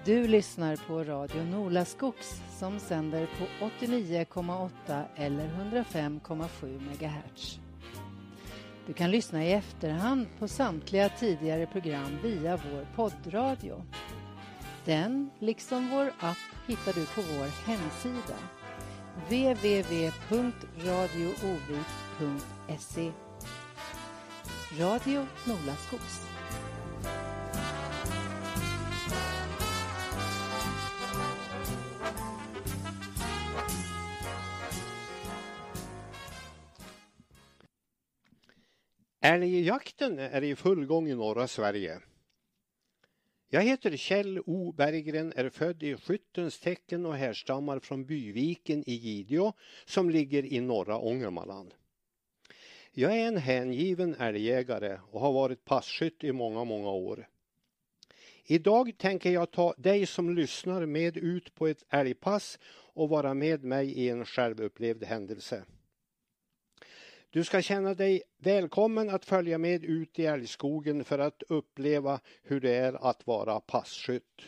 Du lyssnar på Radio Nolaskogs som sänder på 89,8 eller 105,7 MHz. Du kan lyssna i efterhand på samtliga tidigare program via vår poddradio. Den, liksom vår app, hittar du på vår hemsida www.radioovik.se. Radio Nolaskogs. Älgjakten är i full gång i norra Sverige. Jag heter Kjell O. Berggren, är född i Skyttens tecken och härstammar från Byviken i Gideå som ligger i norra Ångermanland. Jag är en hängiven älgjägare och har varit passkytt i många år. Idag tänker jag ta dig som lyssnar med ut på ett älgpass och vara med mig i en självupplevd händelse. Du ska känna dig välkommen att följa med ut i älgskogen för att uppleva hur det är att vara passkytt.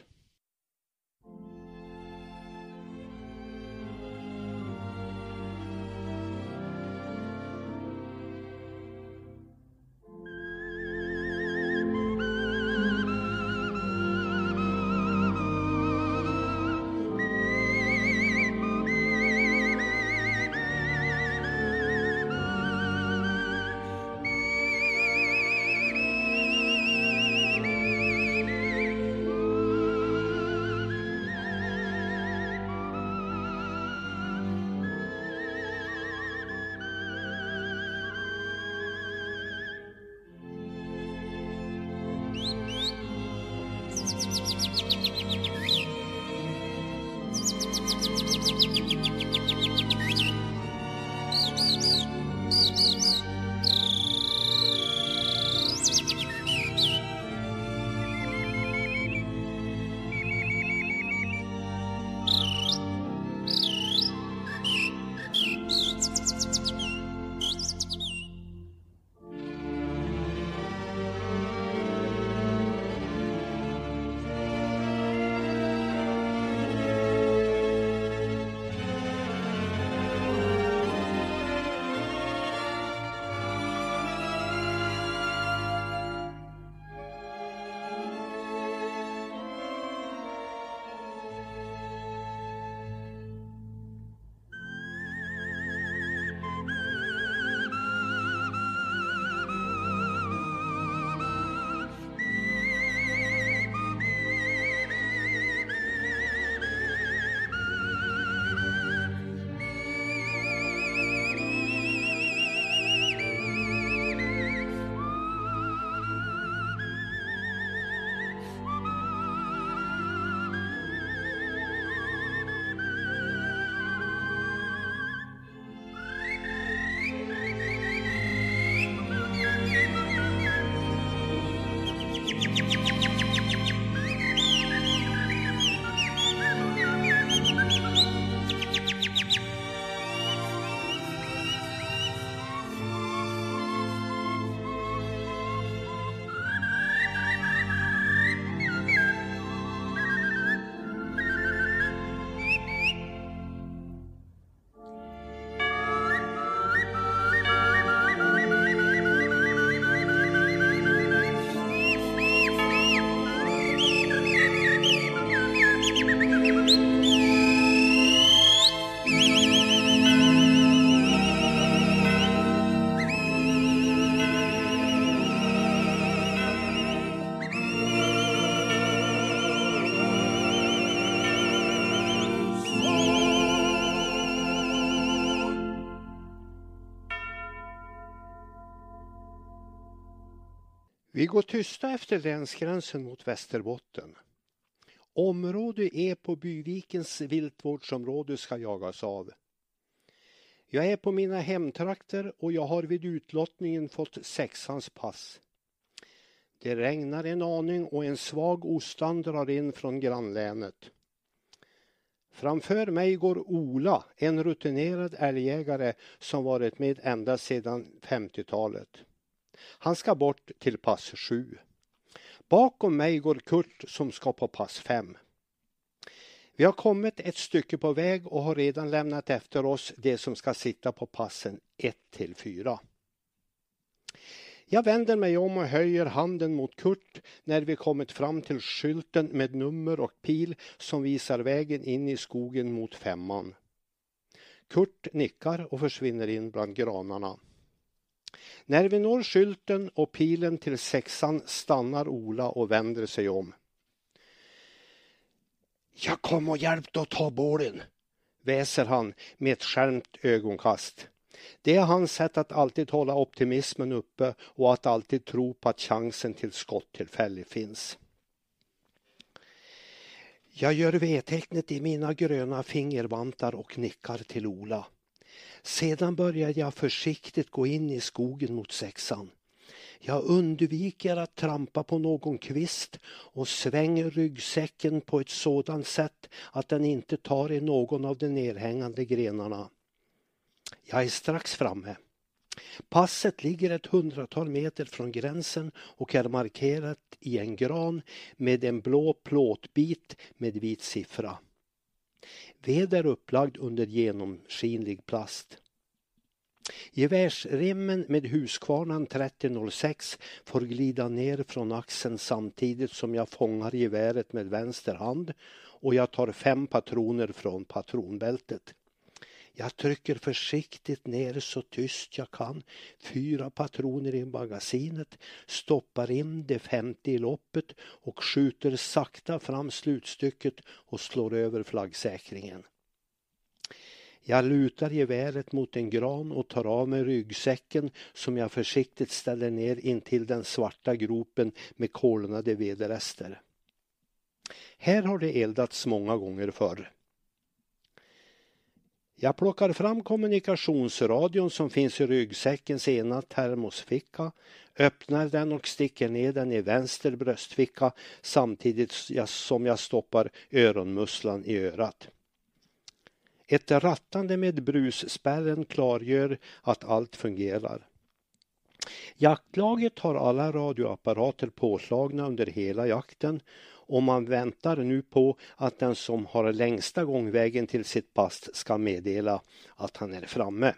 Vi går tysta efter länsgränsen mot Västerbotten. Område E på Byvikens viltvårdsområde ska jagas av. Jag är på mina hemtrakter och jag har vid utlottningen fått 6:ans pass. Det regnar en aning och en svag ostan drar in från grannlänet. Framför mig går Ola, en rutinerad älgjägare som varit med ända sedan 50-talet. Han ska bort till pass 7. Bakom mig går Kurt som ska på pass 5. Vi har kommit ett stycke på väg och har redan lämnat efter oss det som ska sitta på passen 1-4. Jag vänder mig om och höjer handen mot Kurt när vi kommit fram till skylten med nummer och pil som visar vägen in i skogen mot 5:an. Kurt nickar och försvinner in bland granarna. När vi når skylten och pilen till 6:an stannar Ola och vänder sig om. Jag kom och hjälpte att ta bålen, väser han med ett skärmt ögonkast. Det är hans sätt att alltid hålla optimismen uppe och att alltid tro på att chansen till skottillfälle finns. Jag gör V-tecknet i mina gröna fingervantar och nickar till Ola. Sedan börjar jag försiktigt gå in i skogen mot 6:an. Jag undviker att trampa på någon kvist och svänger ryggsäcken på ett sådant sätt att den inte tar i någon av de nedhängande grenarna. Jag är strax framme. Passet ligger ett 100-tal meter från gränsen och är markerat i en gran med en blå plåtbit med vit siffra. Ved är upplagd under genomskinlig plast. Gevärsrimmen med Husqvarnan 3006 får glida ner från axeln samtidigt som jag fångar geväret med vänster hand och jag tar 5 patroner från patronbältet. Jag trycker försiktigt ner så tyst jag kan 4 patroner i magasinet, stoppar in de 50 i loppet och skjuter sakta fram slutstycket och slår över flaggsäkringen. Jag lutar geväret mot en gran och tar av mig ryggsäcken som jag försiktigt ställer ner intill den svarta gropen med kolnade vedrester. Här har det eldats många gånger förr. Jag plockar fram kommunikationsradion som finns i ryggsäckens ena termosficka, öppnar den och sticker ner den i vänster bröstficka samtidigt som jag stoppar öronmusslan i örat. Ett rattande med brusspärren klargör att allt fungerar. Jaktlaget har alla radioapparater påslagna under hela jakten och man väntar nu på att den som har längsta gångvägen till sitt pass ska meddela att han är framme.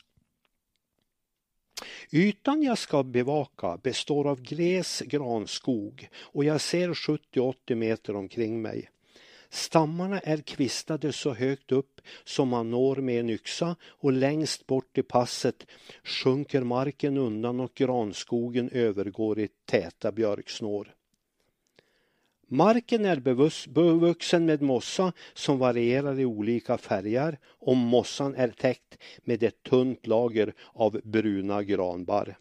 Ytan jag ska bevaka består av gles granskog och jag ser 70-80 meter omkring mig. Stammarna är kvistade så högt upp som man når med en yxa och längst bort i passet sjunker marken undan och granskogen övergår i täta björksnår. Marken är bevuxen med mossa som varierar i olika färger och mossan är täckt med ett tunt lager av bruna granbar.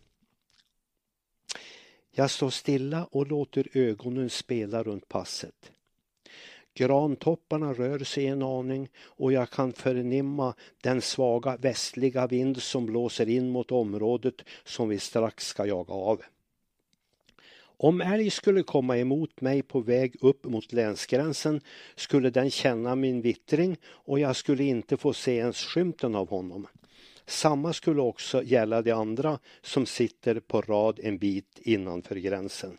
Jag står stilla och låter ögonen spela runt passet. Grantopparna rör sig en aning och jag kan förnimma den svaga västliga vind som blåser in mot området som vi strax ska jaga av. Om älg skulle komma emot mig på väg upp mot länsgränsen skulle den känna min vittring och jag skulle inte få se ens skymten av honom. Samma skulle också gälla de andra som sitter på rad en bit innanför gränsen.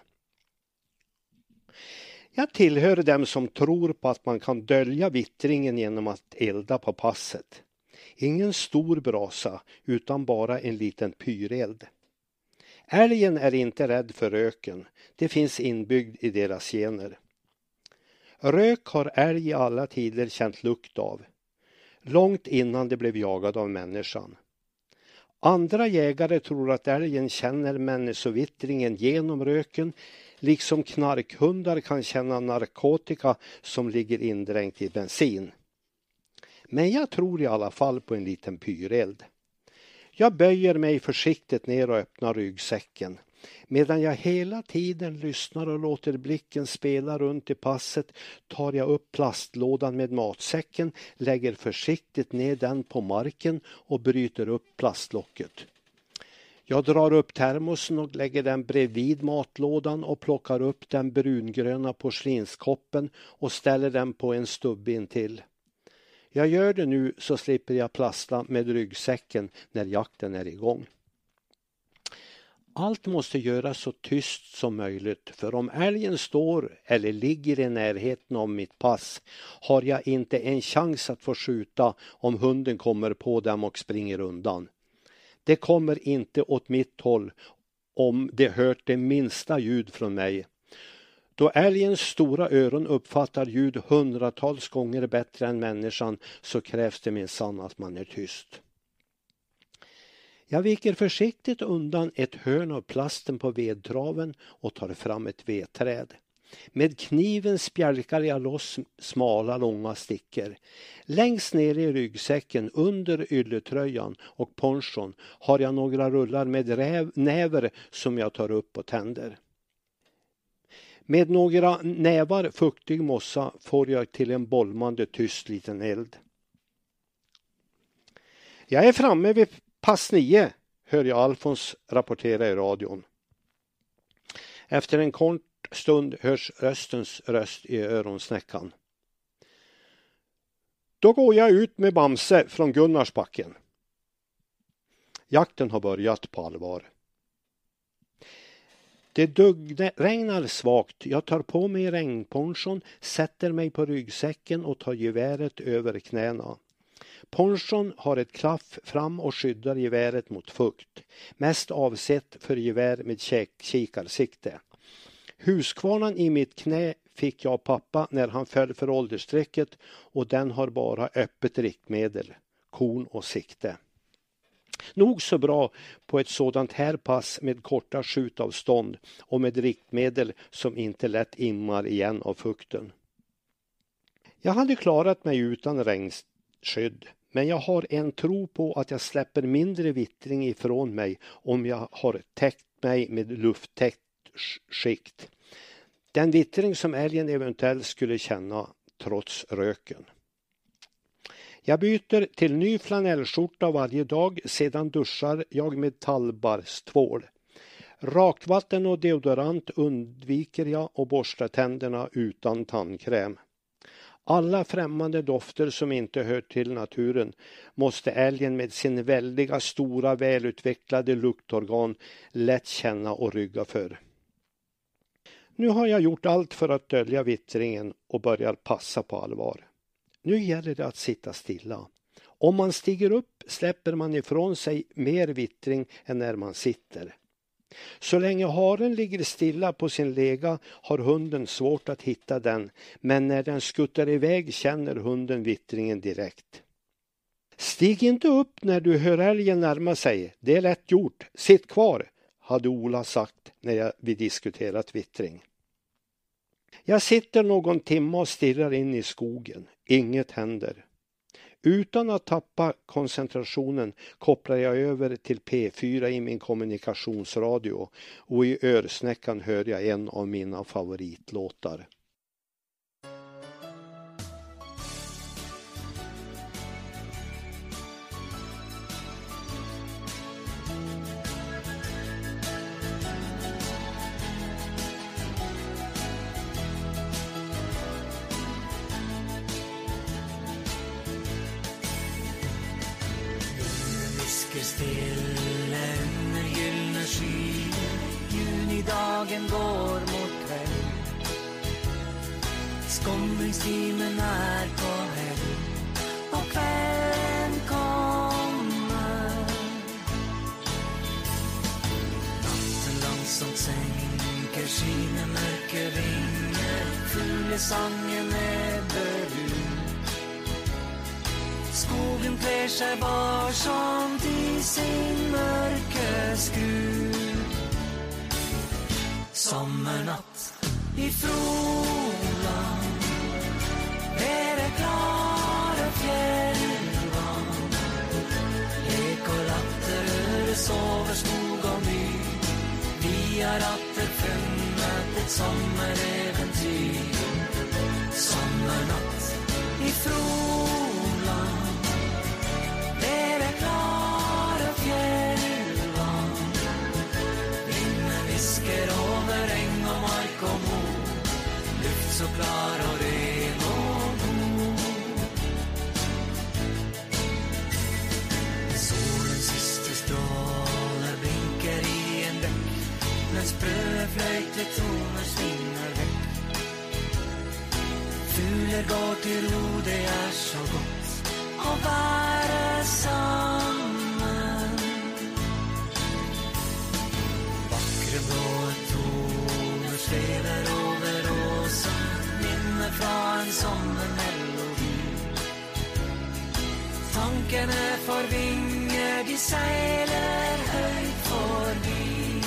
Jag tillhör dem som tror på att man kan dölja vittringen genom att elda på passet. Ingen stor brasa utan bara en liten pyreld. Älgen är inte rädd för röken. Det finns inbyggd i deras gener. Rök har älg i alla tider känt lukt av. Långt innan det blev jagad av människan. Andra jägare tror att älgen känner människovittringen genom röken, liksom knarkhundar kan känna narkotika som ligger indränkt i bensin. Men jag tror i alla fall på en liten pyreld. Jag böjer mig försiktigt ner och öppnar ryggsäcken. Medan jag hela tiden lyssnar och låter blicken spela runt i passet tar jag upp plastlådan med matsäcken, lägger försiktigt ner den på marken och bryter upp plastlocket. Jag drar upp termosen och lägger den bredvid matlådan och plockar upp den brungröna porslinskoppen och ställer den på en stubbe intill. Jag gör det nu så slipper jag plasta med ryggsäcken när jakten är igång. Allt måste göras så tyst som möjligt, för om älgen står eller ligger i närheten av mitt pass har jag inte en chans att få skjuta om hunden kommer på dem och springer undan. Det kommer inte åt mitt håll om det hört det minsta ljud från mig. Då älgens stora öron uppfattar ljud hundratals gånger bättre än människan så krävs det minsann att man är tyst. Jag viker försiktigt undan ett hörn av plasten på vedtraven och tar fram ett vedträd. Med kniven spjälkar jag loss smala långa stickor. Längst ner i ryggsäcken under ylletröjan och ponchon har jag några rullar med näver som jag tar upp och tänder. Med några nävar fuktig mossa får jag till en bolmande tyst liten eld. Jag är framme vid pass 9, hör jag Alfons rapportera i radion. Efter en kort stund hörs röstens röst i öronsnäckan. Då går jag ut med Bamse från Gunnarsbacken. Jakten har börjat på allvar. Det regnar svagt. Jag tar på mig regnponchon, sätter mig på ryggsäcken och tar geväret över knäna. Ponchon har ett klaff fram och skyddar geväret mot fukt. Mest avsett för gevär med kikarsikte. Huskvarnan i mitt knä fick jag pappa när han föll för åldersstrecket och den har bara öppet riktmedel, kon och sikte. Nog så bra på ett sådant här pass med korta skjutavstånd och med riktmedel som inte lätt immar igen av fukten. Jag hade klarat mig utan regnskydd, men jag har en tro på att jag släpper mindre vittring ifrån mig om jag har täckt mig med lufttäckt skikt. Den vittring som älgen eventuellt skulle känna trots röken. Jag byter till ny flanellskjorta varje dag, sedan duschar jag med tallbarstvål. Rakvatten och deodorant undviker jag och borstar tänderna utan tandkräm. Alla främmande dofter som inte hör till naturen måste älgen med sin väldiga stora välutvecklade luktorgan lätt känna och rygga för. Nu har jag gjort allt för att dölja vittringen och börjar passa på allvar. Nu gäller det att sitta stilla. Om man stiger upp släpper man ifrån sig mer vittring än när man sitter. Så länge haren ligger stilla på sin lega har hunden svårt att hitta den, men när den skuttar iväg känner hunden vittringen direkt. Stig inte upp när du hör älgen närma sig, det är lätt gjort, sitt kvar, hade Ola sagt när vi diskuterat vittring. Jag sitter någon timme och stirrar in i skogen, inget händer. Utan att tappa koncentrationen kopplar jag över till P4 i min kommunikationsradio och i örsnäckan hör jag en av mina favoritlåtar. Stilla under gyllene skyer, junidagen går mot kväll. Skomringstimen är på helg och kvällen kommer. Natten långsamt sänker, skiner mörker ringer, fuglesången är berud. Skogen klär sig varsamt i sin mörkerskrud. Sommarnatt i Froland, är det klara fjällvan. Lek och latter över sover skog och my. Vi har atter funnit ett sommaräventyr. Sommarnatt i Froland, så klar och ren och god. Solens sista strålar blinkar i en bäck Tider går till ro, det är så gott att vara samman. Vackra blå toner svävar över åsen, minne från en sommarmelodi. Tankarna får vingar, de seiler höjt förbi.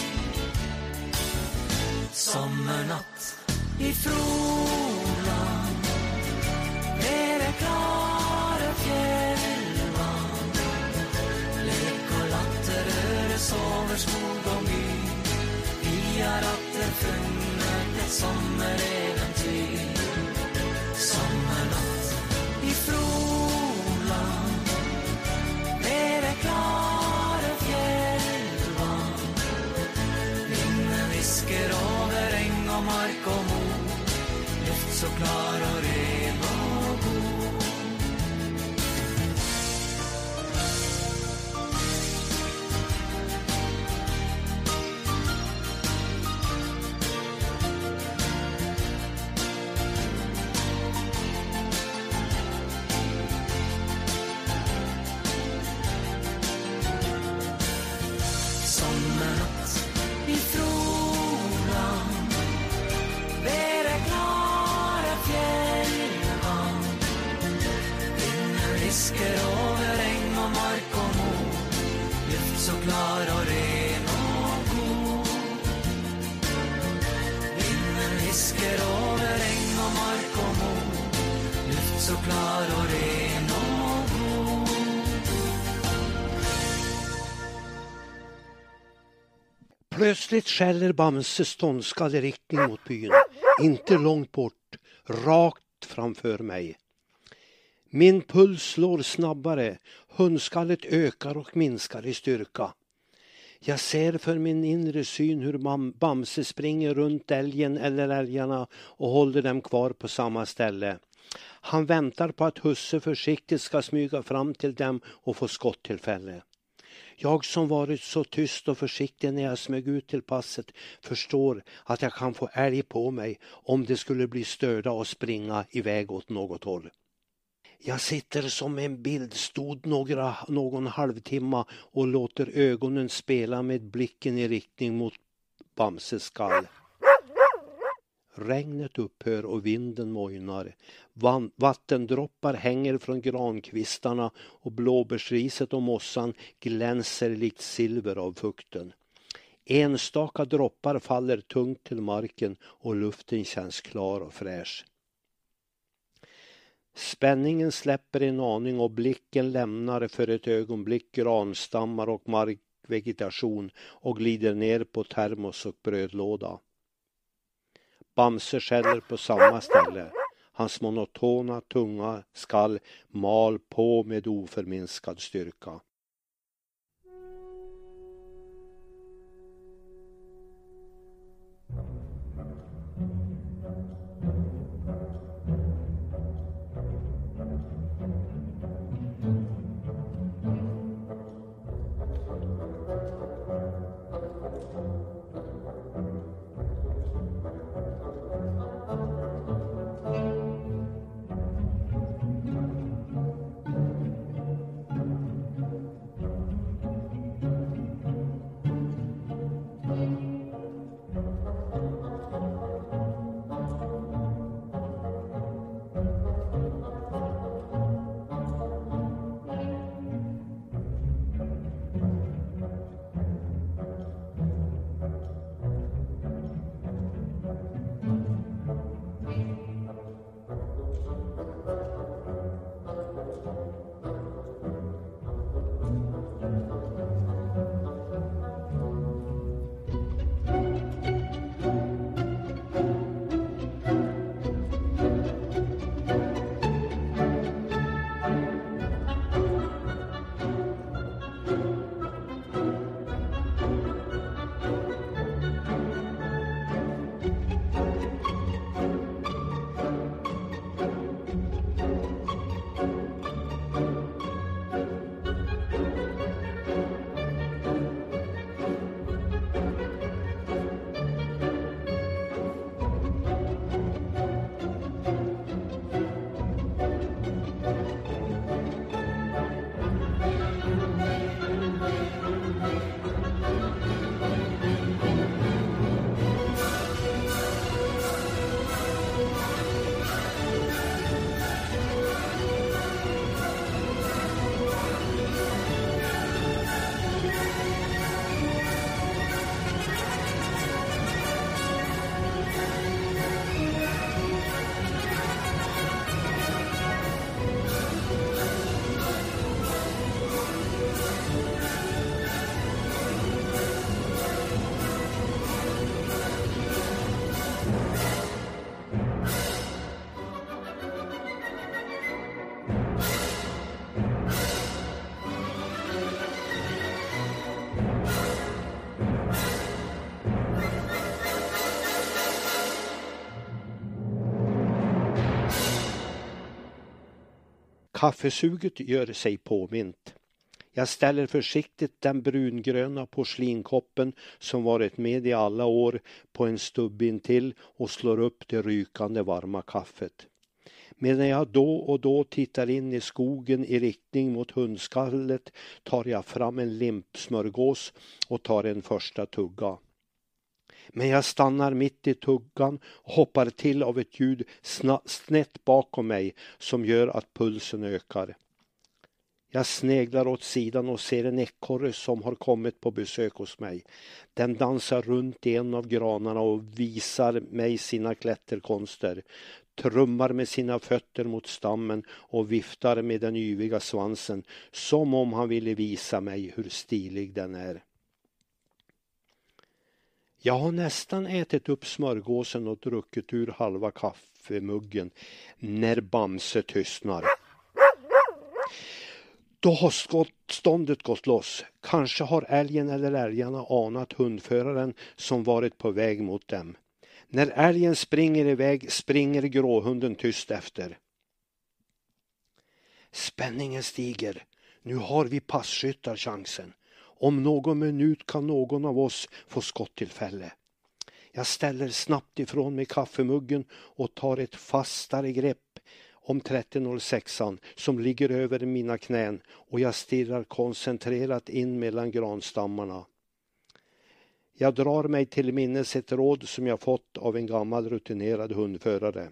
Sommarnatt i Froland, är det klara fjällvan. Lek och latter öre sover skog och my. Vi har atter funnit ett sommaräventyr. Sommarnatt i Froland, är det klara fjällvan. Vinden visker över äng och mark och mo. Luft så klar och ren och god. Sommarnatt i Froland, är det klara fjällvan. Vinden visker över äng och mark och mo. Luft så klar och ren och god. Vinden visker över äng och mark och mo. Luft så klar och ren och god. Plötsligt skäller Bamse ståndskall i riktning mot byn. Inte långt bort, rakt framför mig. Min puls slår snabbare, hundskallet ökar och minskar i styrka. Jag ser för min inre syn hur Bamse springer runt älgen eller älgarna och håller dem kvar på samma ställe. Han väntar på att husse försiktigt ska smyga fram till dem och få skottillfälle. Jag som varit så tyst och försiktig när jag smög ut till passet förstår att jag kan få älg på mig om det skulle bli störda och springa iväg åt något håll. Jag sitter som en bildstod någon halvtimme och låter ögonen spela med blicken i riktning mot Bamses skall. Regnet upphör och vinden mojnar. Vattendroppar hänger från grankvistarna och blåbärsriset och mossan glänser likt silver av fukten. Enstaka droppar faller tungt till marken och luften känns klar och fräsch. Spänningen släpper en aning och blicken lämnar för ett ögonblick granstammar och markvegetation och glider ner på termos och brödlåda. Bamse skäller på samma ställe. Hans monotona, tunga skall mal på med oförminskad styrka. Kaffesuget gör sig påmint. Jag ställer försiktigt den brungröna porslinkoppen som varit med i alla år på en stubb intill och slår upp det rykande varma kaffet. Medan jag då och då tittar in i skogen i riktning mot hundskallet tar jag fram en limpsmörgås och tar en första tugga. Men jag stannar mitt i tuggan och hoppar till av ett ljud snett bakom mig som gör att pulsen ökar. Jag sneglar åt sidan och ser en ekorre som har kommit på besök hos mig. Den dansar runt i en av granarna och visar mig sina klätterkonster. Trummar med sina fötter mot stammen och viftar med den yviga svansen som om han ville visa mig hur stilig den är. Jag har nästan ätit upp smörgåsen och druckit ur halva kaffemuggen när Bamse tystnar. Då har ståndet gått loss. Kanske har älgen eller älgarna anat hundföraren som varit på väg mot dem. När älgen springer iväg springer gråhunden tyst efter. Spänningen stiger. Nu har vi passkyttar chansen. Om någon minut kan någon av oss få skottillfälle. Jag ställer snabbt ifrån mig kaffemuggen och tar ett fastare grepp om 3006an som ligger över mina knän och jag stirrar koncentrerat in mellan granstammarna. Jag drar mig till minnes ett råd som jag fått av en gammal rutinerad hundförare.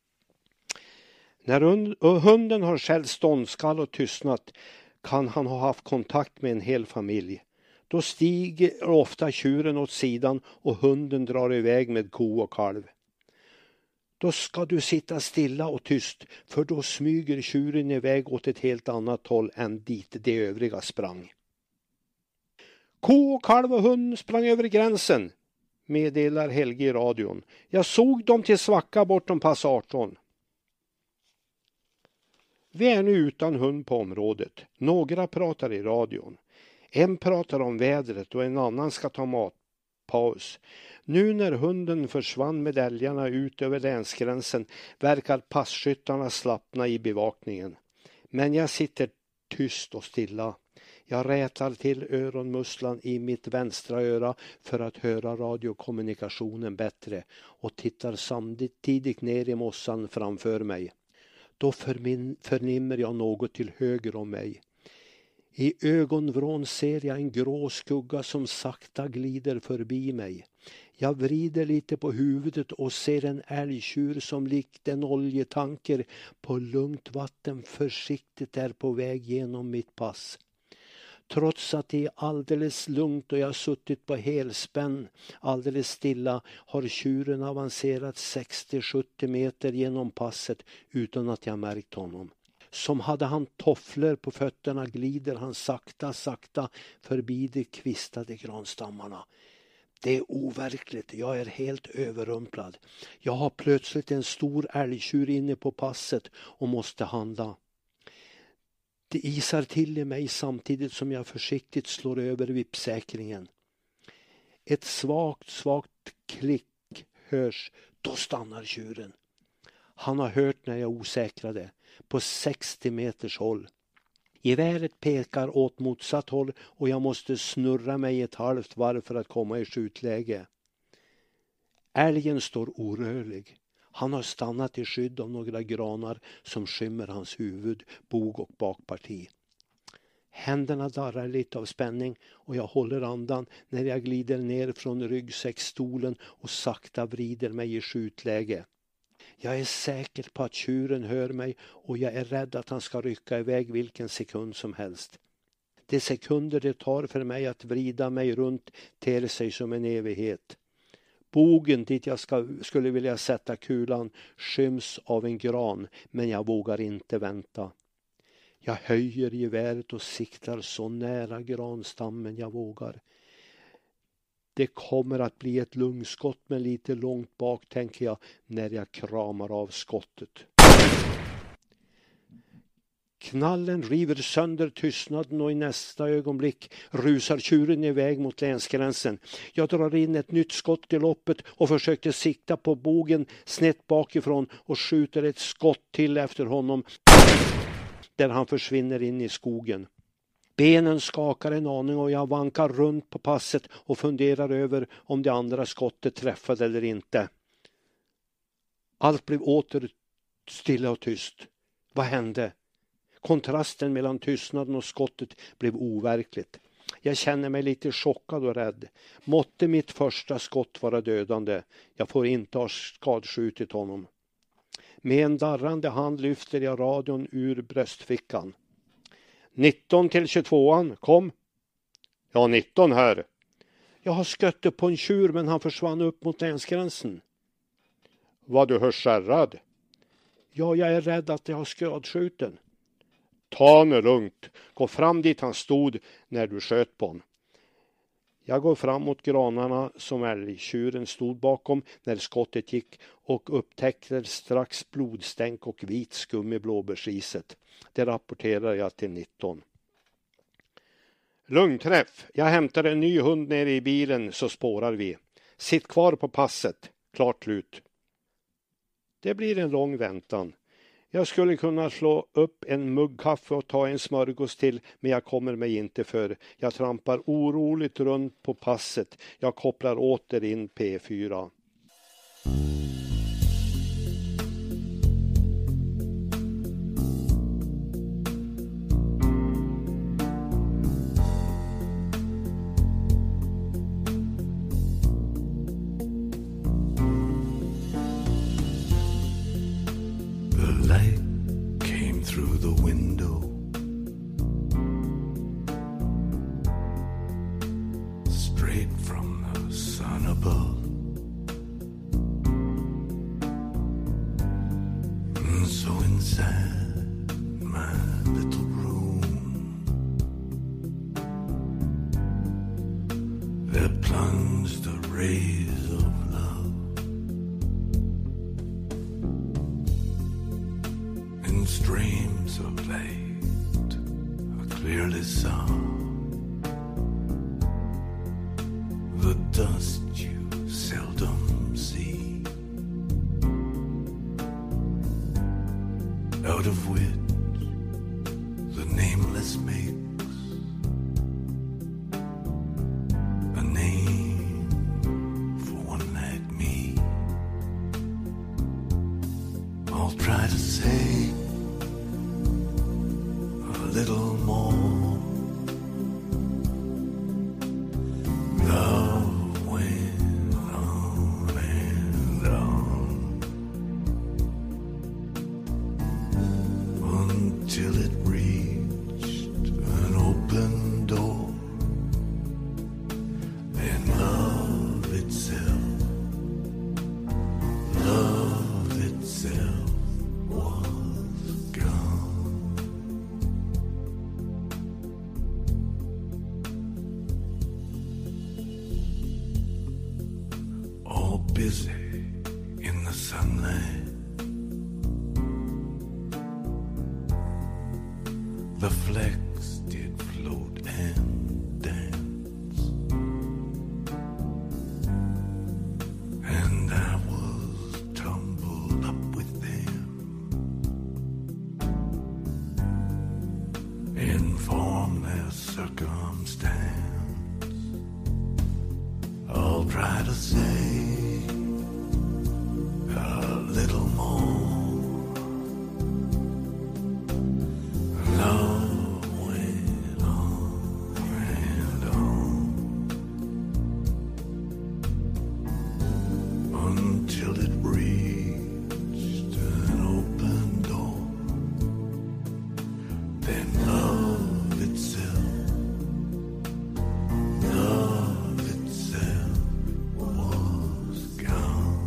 När hunden har skällt ståndskall och tystnat kan han ha haft kontakt med en hel familj. Då stiger ofta tjuren åt sidan och hunden drar iväg med ko och kalv. Då ska du sitta stilla och tyst, för då smyger tjuren iväg åt ett helt annat håll än dit de övriga sprang. Ko, kalv och hund sprang över gränsen, meddelar Helge i radion. Jag såg dem till Svacka bortom pass 18. Vi är nu utan hund på området. Några pratar i radion. En pratar om vädret och en annan ska ta matpaus. Nu när hunden försvann med älgarna ut över länsgränsen verkar passkyttarna slappna i bevakningen. Men jag sitter tyst och stilla. Jag rätar till öronmusslan i mitt vänstra öra för att höra radiokommunikationen bättre och tittar samtidigt ner i mossan framför mig. Då förnimmer jag något till höger om mig. I ögonvrån ser jag en grå skugga som sakta glider förbi mig. Jag vrider lite på huvudet och ser en älgtjur som likt en oljetanker på lugnt vatten försiktigt är på väg genom mitt pass. Trots att det är alldeles lugnt och jag suttit på helspänn alldeles stilla har tjuren avancerat 60-70 meter genom passet utan att jag märkt honom. Som hade han tofflor på fötterna glider han sakta förbi de kvistade granstammarna. Det är overkligt, jag är helt överrumplad. Jag har plötsligt en stor älgtjur inne på passet och måste handla. Det isar till i mig samtidigt som jag försiktigt slår över vippsäkringen. Ett svagt klick hörs, då stannar tjuren. Han har hört när jag osäkrade, på 60 meters håll. Geväret pekar åt motsatt håll och jag måste snurra mig ett halvt varv för att komma i skjutläge. Älgen står orörlig. Han har stannat i skydd av några granar som skymmer hans huvud, bog och bakparti. Händerna darrar lite av spänning och jag håller andan när jag glider ner från ryggsäckstolen och sakta vrider mig i skjutläge. Jag är säker på att tjuren hör mig och jag är rädd att han ska rycka iväg vilken sekund som helst. De sekunder det tar för mig att vrida mig runt ter sig som en evighet. Bogen dit jag skulle vilja sätta kulan skyms av en gran, men jag vågar inte vänta. Jag höjer geväret och siktar så nära granstammen jag vågar. Det kommer att bli ett lungskott men lite långt bak, tänker jag när jag kramar av skottet. Knallen river sönder tystnaden och i nästa ögonblick rusar tjuren iväg mot länsgränsen. Jag drar in ett nytt skott i loppet och försökte sikta på bogen snett bakifrån och skjuter ett skott till efter honom. där han försvinner in i skogen. Benen skakar en aning och jag vankar runt på passet och funderar över om det andra skottet träffade eller inte. Allt blev åter stilla och tyst. Vad hände? Kontrasten mellan tystnaden och skottet blev overkligt. Jag känner mig lite chockad och rädd. Måtte mitt första skott vara dödande. Jag får inte ha skadskjutit honom. Med en darrande hand lyfter jag radion ur bröstfickan. 19 till 22an, kom. Ja, 19 här. Jag har skött på en tjur men han försvann upp mot länsgränsen. Var du hör skärrad? Ja, jag är rädd att jag har skadskjuten. Ta nu lugnt. Gå fram dit han stod när du sköt på honom. Jag går fram mot granarna som älgtjuren stod bakom när skottet gick och upptäcker strax blodstänk och vit skum i blåbärsriset. Det rapporterar jag till 19. Lugnträff. Jag hämtar en ny hund nere i bilen så spårar vi. Sitt kvar på passet. Klart slut. Det blir en lång väntan. Jag skulle kunna slå upp en mugg kaffe och ta en smörgås till, men jag kommer mig inte för. Jag trampar oroligt runt på passet. Jag kopplar åter in P4. Streams of light I clearly saw the dust you seldom see, out of which the nameless makes a name for one like me. I'll try to say little more. Love went on and on until it reached an open door, and love itself was gone. Busy in the sunlight, the flecks did float and dance, and I was tumbled up with them, inform their circumstance. I'll try to say little more. Love went on and on until it reached an open door. Then love itself was gone.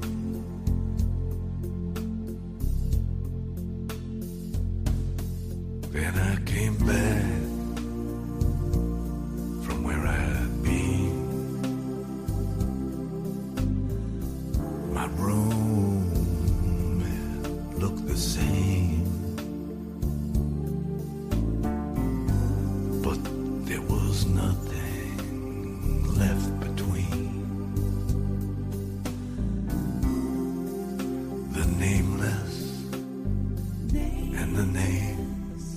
Then I came back from where I'd been. My room it looked the same, but there was nothing left between. The nameless and the names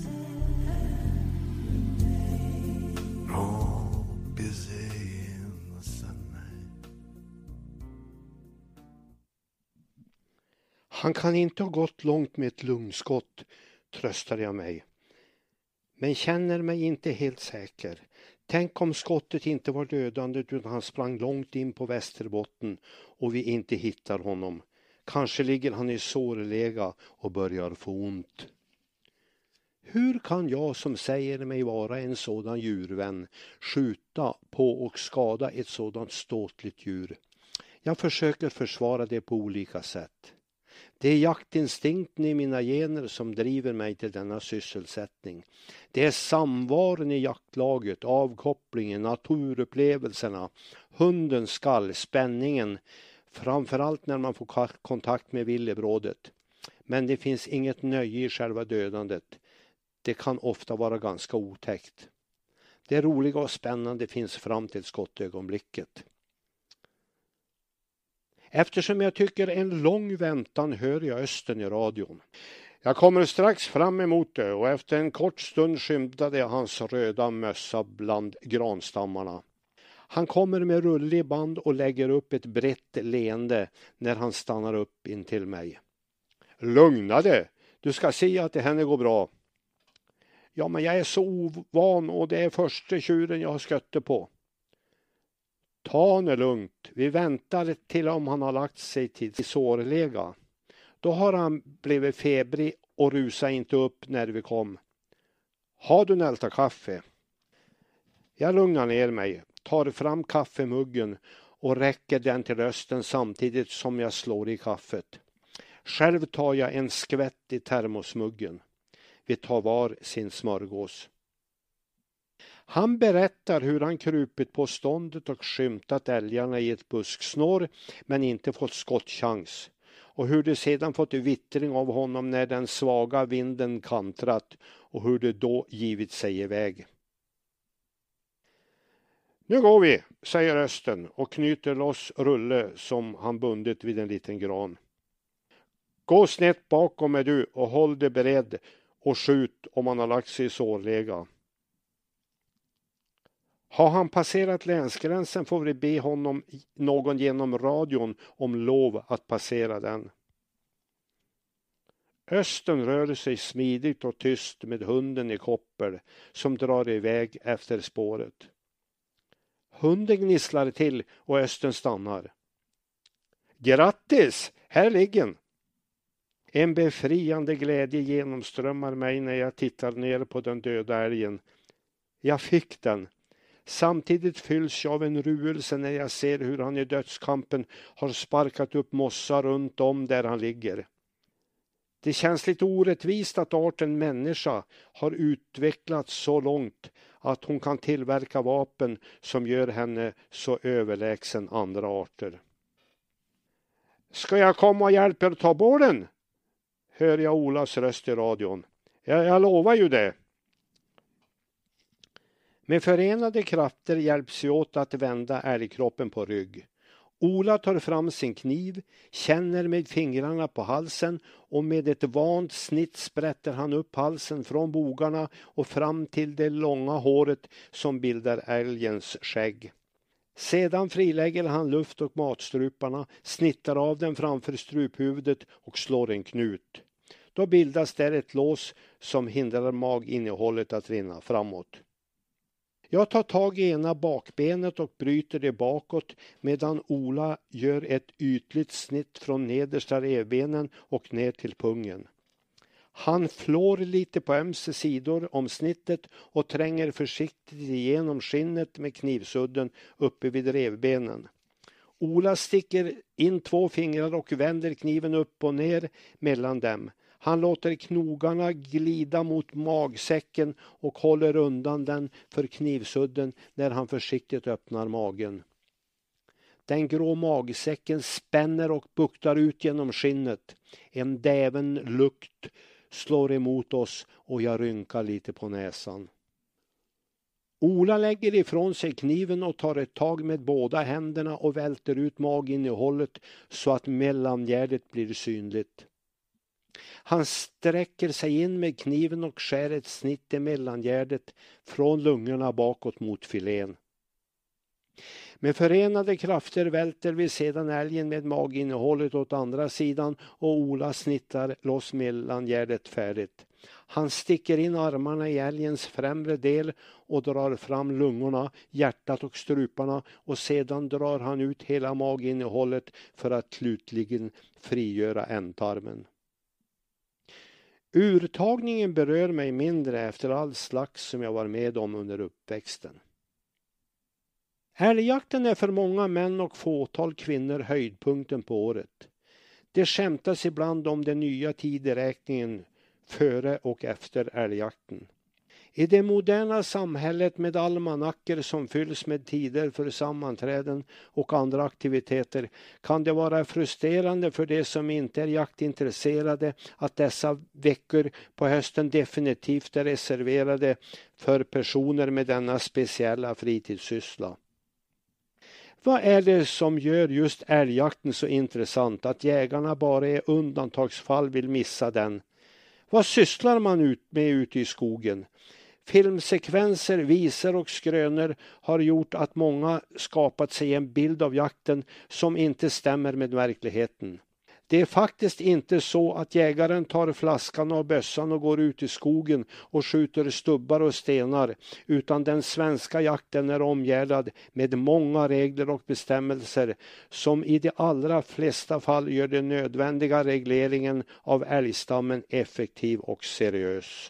Han kan inte ha gått långt med ett lungskott, tröstar jag mig. Men känner mig inte helt säker. Tänk om skottet inte var dödande utan han sprang långt in på Västerbotten och vi inte hittar honom. Kanske ligger han i sårläge och börjar få ont. Hur kan jag som säger mig vara en sådan djurvän skjuta på och skada ett sådant ståtligt djur? Jag försöker försvara det på olika sätt. Det är jaktinstinkten i mina gener som driver mig till denna sysselsättning. Det är samvaron i jaktlaget, avkopplingen, naturupplevelserna, hundens skall, spänningen, framförallt när man får kontakt med villebrådet. Men det finns inget nöje i själva dödandet. Det kan ofta vara ganska otäckt. Det roliga och spännande finns fram till skottögonblicket. Eftersom jag tycker en lång väntan hör jag Östen i radion. Jag kommer strax fram emot det och efter en kort stund skymtade jag hans röda mössa bland granstammarna. Han kommer med rullig band och lägger upp ett brett leende när han stannar upp intill mig. Lugna dig, du ska se att det henne går bra. Ja, men jag är så ovan och det är första tjuren jag har skötte på. Ta det lugnt, vi väntar till om han har lagt sig till sårläge. Då har han blivit febrig och rusar inte upp när vi kom. Har du nälta kaffe? Jag lugnar ner mig, tar fram kaffemuggen och räcker den till Östen samtidigt som jag slår i kaffet. Själv tar jag en skvätt i termosmuggen. Vi tar var sin smörgås. Han berättar hur han krupit på ståndet och skymtat älgarna i ett busksnår men inte fått skottchans. Och hur det sedan fått vittring av honom när den svaga vinden kantrat och hur det då givit sig iväg. Nu går vi, säger Östen och knyter loss Rulle som han bundit vid en liten gran. Gå snett bakom med du och håll dig beredd och skjut om han har lagt sig i sårläge. Har han passerat länsgränsen får vi be honom någon genom radion om lov att passera den. Östen rör sig smidigt och tyst med hunden i koppel som drar iväg efter spåret. Hunden gnisslar till och Östen stannar. Grattis, här ligger den. En befriande glädje genomströmmar mig när jag tittar ner på den döda älgen. Jag fick den. Samtidigt fylls jag av en ruelse när jag ser hur han i dödskampen har sparkat upp mossa runt om där han ligger. Det känns lite orättvist att arten människa har utvecklats så långt att hon kan tillverka vapen som gör henne så överlägsen andra arter. Ska jag komma och hjälpa er ta bålen? Hör jag Olas röst i radion. Jag lovar ju det. Med förenade krafter hjälps vi åt att vända älgkroppen på rygg. Ola tar fram sin kniv, känner med fingrarna på halsen och med ett vant snitt sprätter han upp halsen från bogarna och fram till det långa håret som bildar älgens skägg. Sedan frilägger han luft- och matstruparna, snittar av den framför struphuvudet och slår en knut. Då bildas där ett lås som hindrar maginnehållet att rinna framåt. Jag tar tag i ena bakbenet och bryter det bakåt medan Ola gör ett ytligt snitt från nedersta revbenen och ner till pungen. Han flår lite på ömse sidor om snittet och tränger försiktigt igenom skinnet med knivsudden uppe vid revbenen. Ola sticker in 2 fingrar och vänder kniven upp och ner mellan dem. Han låter knogarna glida mot magsäcken och håller undan den för knivsudden när han försiktigt öppnar magen. Den grå magsäcken spänner och buktar ut genom skinnet. En däven lukt slår emot oss och jag rynkar lite på näsan. Ola lägger ifrån sig kniven och tar ett tag med båda händerna och välter ut maginnehållet så att mellangärdet blir synligt. Han sträcker sig in med kniven och skär ett snitt i mellangärdet från lungorna bakåt mot filén. Med förenade krafter välter vi sedan älgen med maginnehållet åt andra sidan och Ola snittar loss mellangärdet färdigt. Han sticker in armarna i älgens främre del och drar fram lungorna, hjärtat och struparna och sedan drar han ut hela maginnehållet för att slutligen frigöra ändtarmen. Urtagningen berör mig mindre efter all slags som jag var med om under uppväxten. Älgjakten är för många män och fåtal kvinnor höjdpunkten på året. Det skämtas ibland om den nya tideräkningen före och efter älgjakten. I det moderna samhället med almanackor som fylls med tider för sammanträden och andra aktiviteter kan det vara frustrerande för de som inte är jaktintresserade att dessa veckor på hösten definitivt är reserverade för personer med denna speciella fritidssyssla. Vad är det som gör just älgjakten så intressant att jägarna bara i undantagsfall vill missa den? Vad sysslar man med ute i skogen? Filmsekvenser, visor och skrönor har gjort att många skapat sig en bild av jakten som inte stämmer med verkligheten. Det är faktiskt inte så att jägaren tar flaskan och bössan och går ut i skogen och skjuter stubbar och stenar, utan den svenska jakten är omgärdad med många regler och bestämmelser som i de allra flesta fall gör den nödvändiga regleringen av älgstammen effektiv och seriös.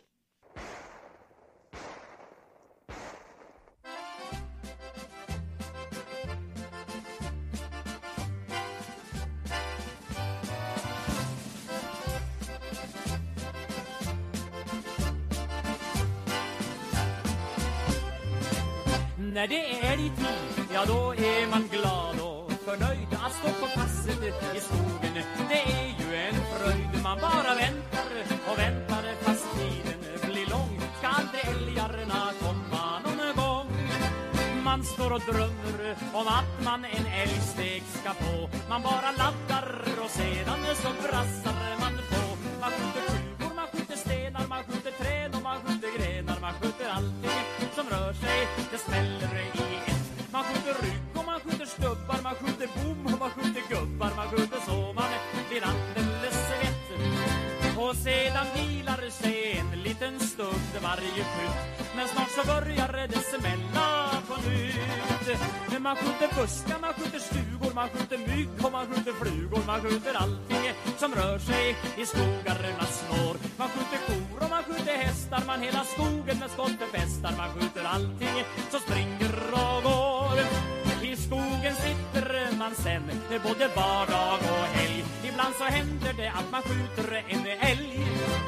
När det är älgtid, ja då är man glad och förnöjd att stå på passet i skogen. Det är ju en fröjd, man bara väntar och väntar fast tiden blir lång. Ska aldrig älgarna komma någon gång? Man står och drömmer om att man en älgsteg ska få. Man bara laddar och sedan så brassar man på. Man skjuter tjugor, man skjuter stenar, man skjuter träd och man skjuter grenar. Man skjuter allting som rör sig, det smäller i ett. Man skjuter rygg och man skjuter stubbar, man skjuter bom och man skjuter gubbar. Man skjuter så man blir alldeles svett. Och sedan vilar sig en liten stund varje skytt. Men snart så börjar det smälla på nytt. Man skjuter buskar, man skjuter stugor, man skjuter mygg och man skjuter flugor. Man skjuter allting som rör sig i skogarnas snår. Man skjuter kor och man skjuter hästar, man hela skogen med skott befästar. Man skjuter allting som springer och går. I skogen sitter man sen både vardag och helg. Ibland så händer det att man skjuter en älg.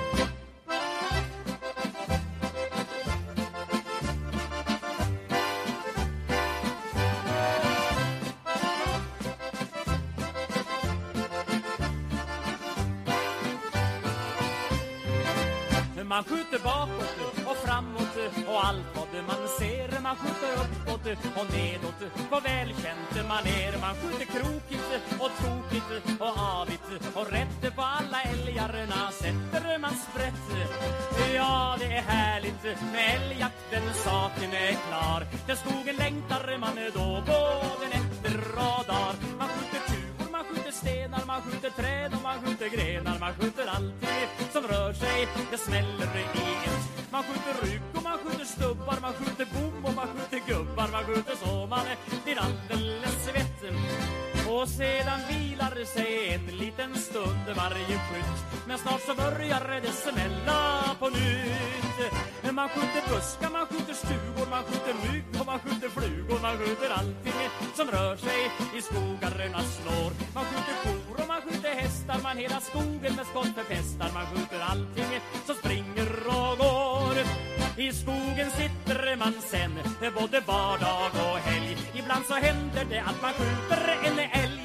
Man skjuter bakåt och framåt och allt vad man ser. Man skjuter uppåt och nedåt på välkänt maner. Man skjuter krokigt och tokigt och avigt och rätt på alla älgarna sätter man sprätt. Ja, det är härligt med älgjakten, saken är klar. Till skogen längtar man då både nätter och dagar. Man skjuter tjugor, man skjuter stenar, man skjuter träd och man skjuter grenar. Man skjuter allting som rör sig, det smäller i ett. Man skjuter rygg och man skjuter stubbar, man skjuter bom och man skjuter gubbar. Man skjuter så man blir alldeles svett. Och sedan vilar sig en liten stund varje skytt. Men snart så börjar det smälla på nytt. Man skjuter buskar, man skjuter stugor, man skjuter mygg och man skjuter flugor. Man skjuter allting som rör sig i skogarnas snår. Man skjuter kor och man skjuter hästar, man hela skogen med skott förpestar. Man skjuter allting som springer och går. I skogen sitter man sen både vardag och helg. Ibland så händer det att man skjuter en älg.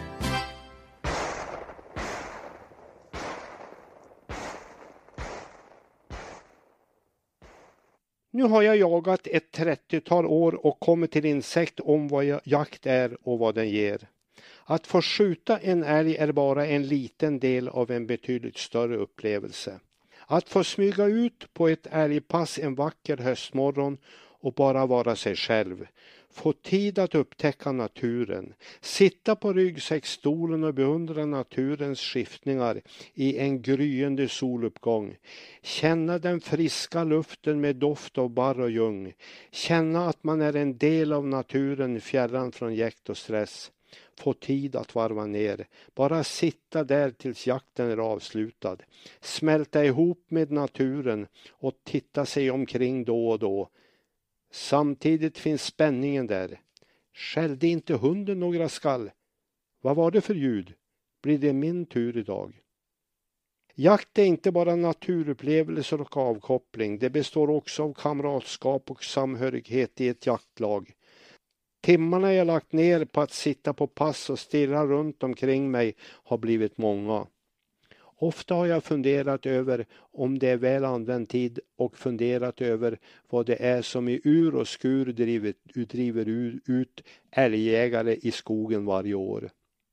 Nu har jag jagat ett 30-tal år och kommit till insikt om vad jakt är och vad den ger. Att få skjuta en älg är bara en liten del av en betydligt större upplevelse. Att få smyga ut på ett älgpass en vacker höstmorgon och bara vara sig själv. Få tid att upptäcka naturen, sitta på ryggsäckstolen och beundra naturens skiftningar i en gryende soluppgång, känna den friska luften med doft av barr och ljung, känna att man är en del av naturen fjärran från jäkt och stress. Få tid att varva ner, bara sitta där tills jakten är avslutad, smälta ihop med naturen och titta sig omkring då och då. Samtidigt finns spänningen där. Skällde inte hunden några skall? Vad var det för ljud? Blir det min tur idag? Jakt är inte bara naturupplevelser och avkoppling. Det består också av kamratskap och samhörighet i ett jaktlag. Timmarna jag lagt ner på att sitta på pass och stirra runt omkring mig har blivit många. Ofta har jag funderat över om det är väl använd tid och funderat över vad det är som i ur och skur driver ut älgjägare i skogen varje år.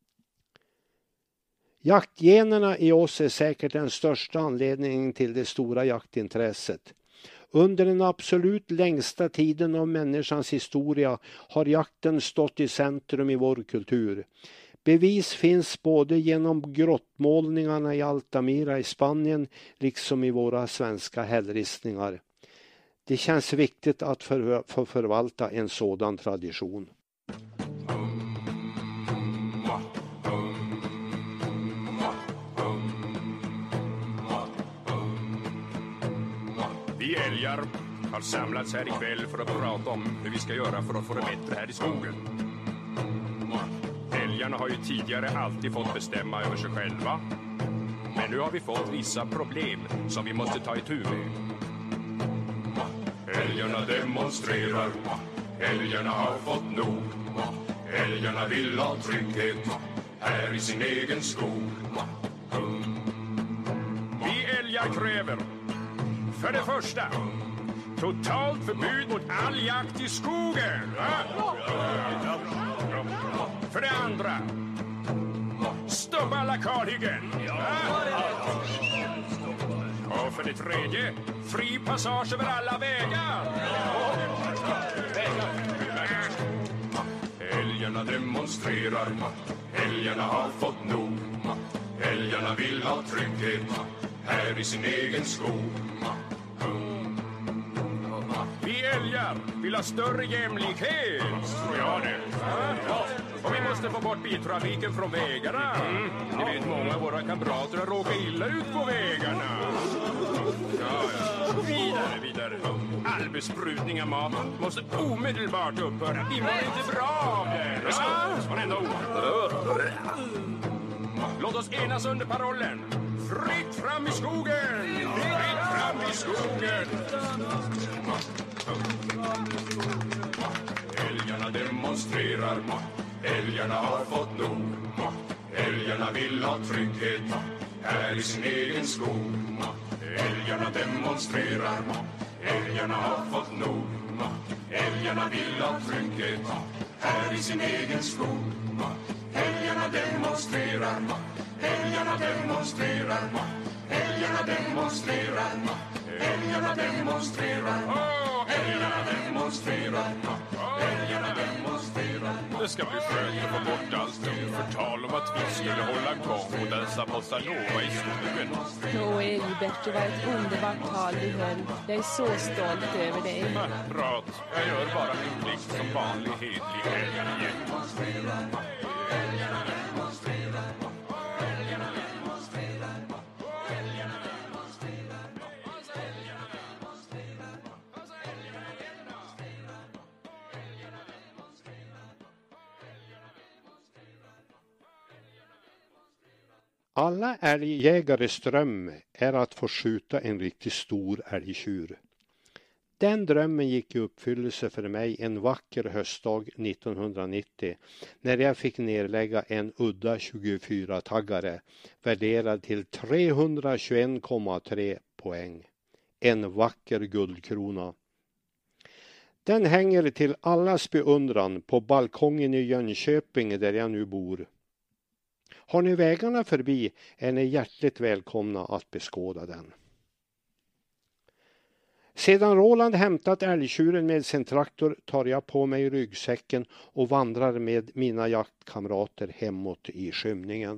Jaktgenerna i oss är säkert den största anledningen till det stora jaktintresset. Under den absolut längsta tiden av människans historia har jakten stått i centrum i vår kultur. Bevis finns både genom grottmålningarna i Altamira i Spanien liksom i våra svenska hällristningar. Det känns viktigt att få förvalta en sådan tradition. Vi älgar har samlats här ikväll för att prata om hur vi ska göra för att få det bättre här i skogen. Älgarna har ju tidigare alltid fått bestämma över sig själva. Men nu har vi fått vissa problem som vi måste ta itu med. Älgarna demonstrerar, älgarna har fått nog. Älgarna vill ha trygghet här i sin egen skog. Vi älgar kräver för det första totalt förbud mot all jakt i skogen. För det andra stoppa alla kalhyggen. Och för det tredje fri passage över alla vägar. Älgarna demonstrerar, älgarna har fått nog. Älgarna vill ha trygghet här i sin egen skog. Vi älgar vill ha större jämlikhet, tror jag det. Och vi måste få bort biltrafiken från vägarna. Ni vet, många av våra kamrater har råkat illa ut på vägarna. Vidare. All besprutning av mat måste omedelbart upphöra. Vi mår inte bra av det. Varenda ord. Låt oss enas under parollen. Fritt fram i skogen! Fritt fram i skogen! Älgarna demonstrerar, älgarna har fått nog. Älgarna vill ha trygghet här i sin egen skog. Älgarna demonstrerar, älgarna har fått nog. Älgarna vill ha trygghet här i sin egen skog. Älgarna demonstrerar, älgarna demonstrerar, älgarna demonstrerar, älgarna demonstrerar, älgarna demonstrerar, älgarna demonstrerar. Det ska bli skönt att få bort allt förtal om att vi skulle hålla gång och dansa bossa nova i skogen. Elbert, det var ett underbart tal du höll. Jag är så stolt över dig. Prat, jag gör bara min plikt som vanlig hedlig älg. Alla älgjägares dröm är att få skjuta en riktigt stor älgtjur. Den drömmen gick i uppfyllelse för mig en vacker höstdag 1990 när jag fick nedlägga en udda 24-taggare värderad till 321,3 poäng. En vacker guldkrona. Den hänger till allas beundran på balkongen i Jönköping där jag nu bor. Har ni vägarna förbi är ni hjärtligt välkomna att beskåda den. Sedan Roland hämtat älgtjuren med sin traktor tar jag på mig ryggsäcken och vandrar med mina jaktkamrater hemåt i skymningen.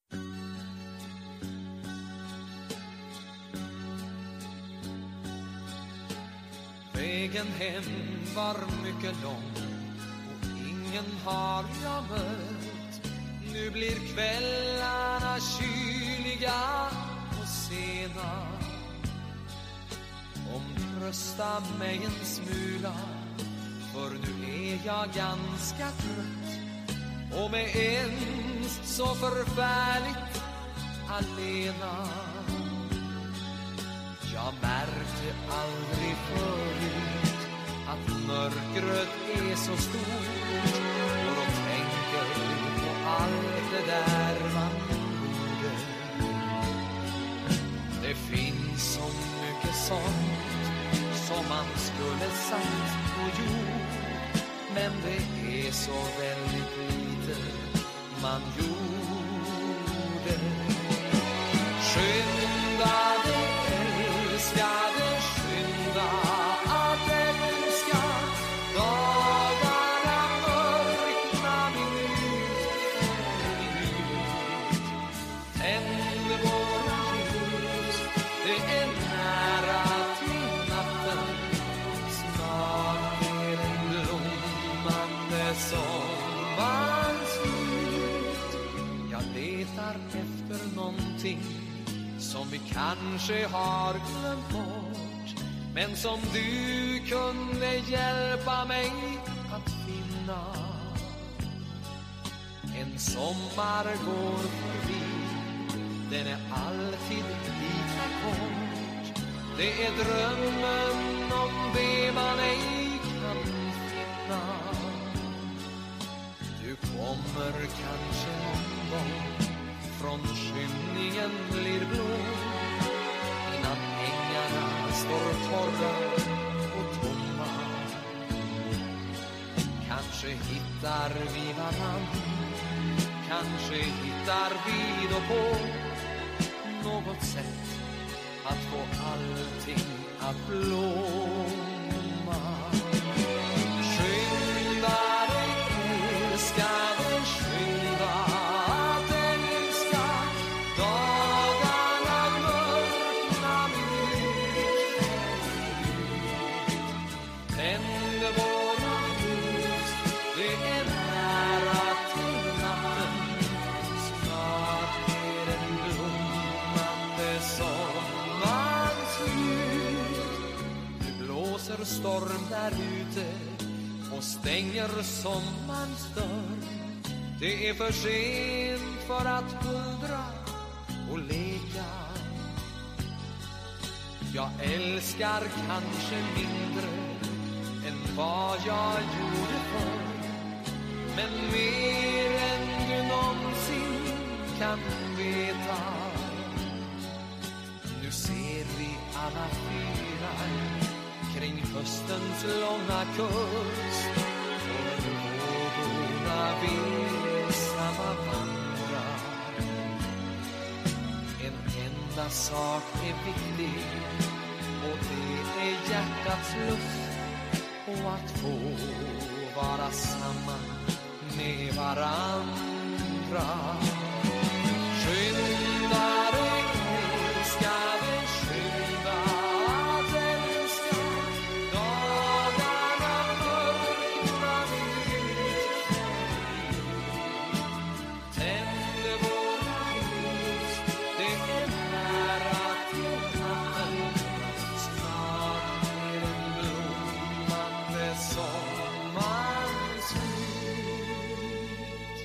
Vägen hem var mycket lång och ingen har jag mött. Nu blir kvällarna kyliga och sena. Omtrösta mig en smula, för nu är jag ganska trött och med ens så förfärligt alena. Jag märkte aldrig förut att mörkret är så stort, och då tänker på allt det där man gjorde. Det finns så mycket sånt som man skulle sagt och gjort, men det är så väldigt lite man gjorde. Skynda dig, älskade, skynda att älska. Dagarna mörknar minut för minut. Tänd våra ljus, det är nära till natten. Snart är den blommande sommarens slut. Jag letar efter någonting som vi kanske har glömt bort, men som du kunde hjälpa mig att finna. En sommar går förbi, den är alltid lika kort. Det är drömmen om det man ej kan finna. Du kommer kanske någon gång, från skymningen blir blå, innan ängarna står torra och tomma. Kanske hittar vi varann, kanske hittar vi då på något sätt att få allting att blomma. Skynda dig, älskade, skynda att älska. Dagarna mörknar minut för minut. Tänd våra ljus, det är nära till natten. Snart är den blommande sommarens slut. Det blåser storm där ute och stänger sommarens dörr. Det är för sent för att huldra och leka. Jag älskar kanske mindre än vad jag gjorde förr, men mer än du någonsin kan veta. Nu ser vi alla fyra kring höstens långa kust, och vågorna vill samma vandra. En enda sak är viktig, och det är hjärtats lust, och att få vara samman med varandra. Skynda dig, älskade, skynda att älska. Dagarna mörknar minut för minut. Tänd våra ljus, det är nära till natten. Snart är den blommande sommarens slut.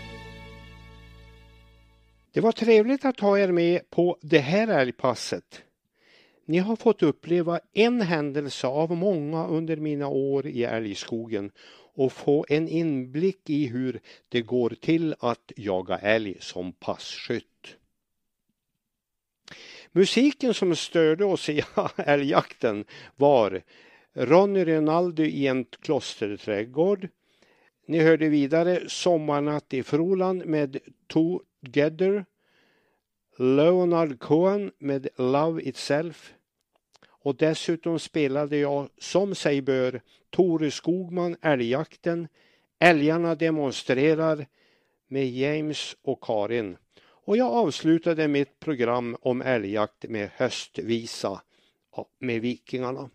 Det var trevligt att ha er med på det här älgpasset. Ni har fått uppleva en händelse av många under mina år i älgskogen och få en inblick i hur det går till att jaga älg som passkytt. Musiken som störde oss i älgjakten var Ronny Rinaldi i en klosterträdgård. Ni hörde vidare Sommarnatt i Froland med Together, Leonard Cohen med Love Itself Och dessutom spelade jag som sig bör Tore Skogman, Älgjakten, Älgarna demonstrerar med James och Karin. Och jag avslutade mitt program om älgjakt med höstvisa med Vikingarna.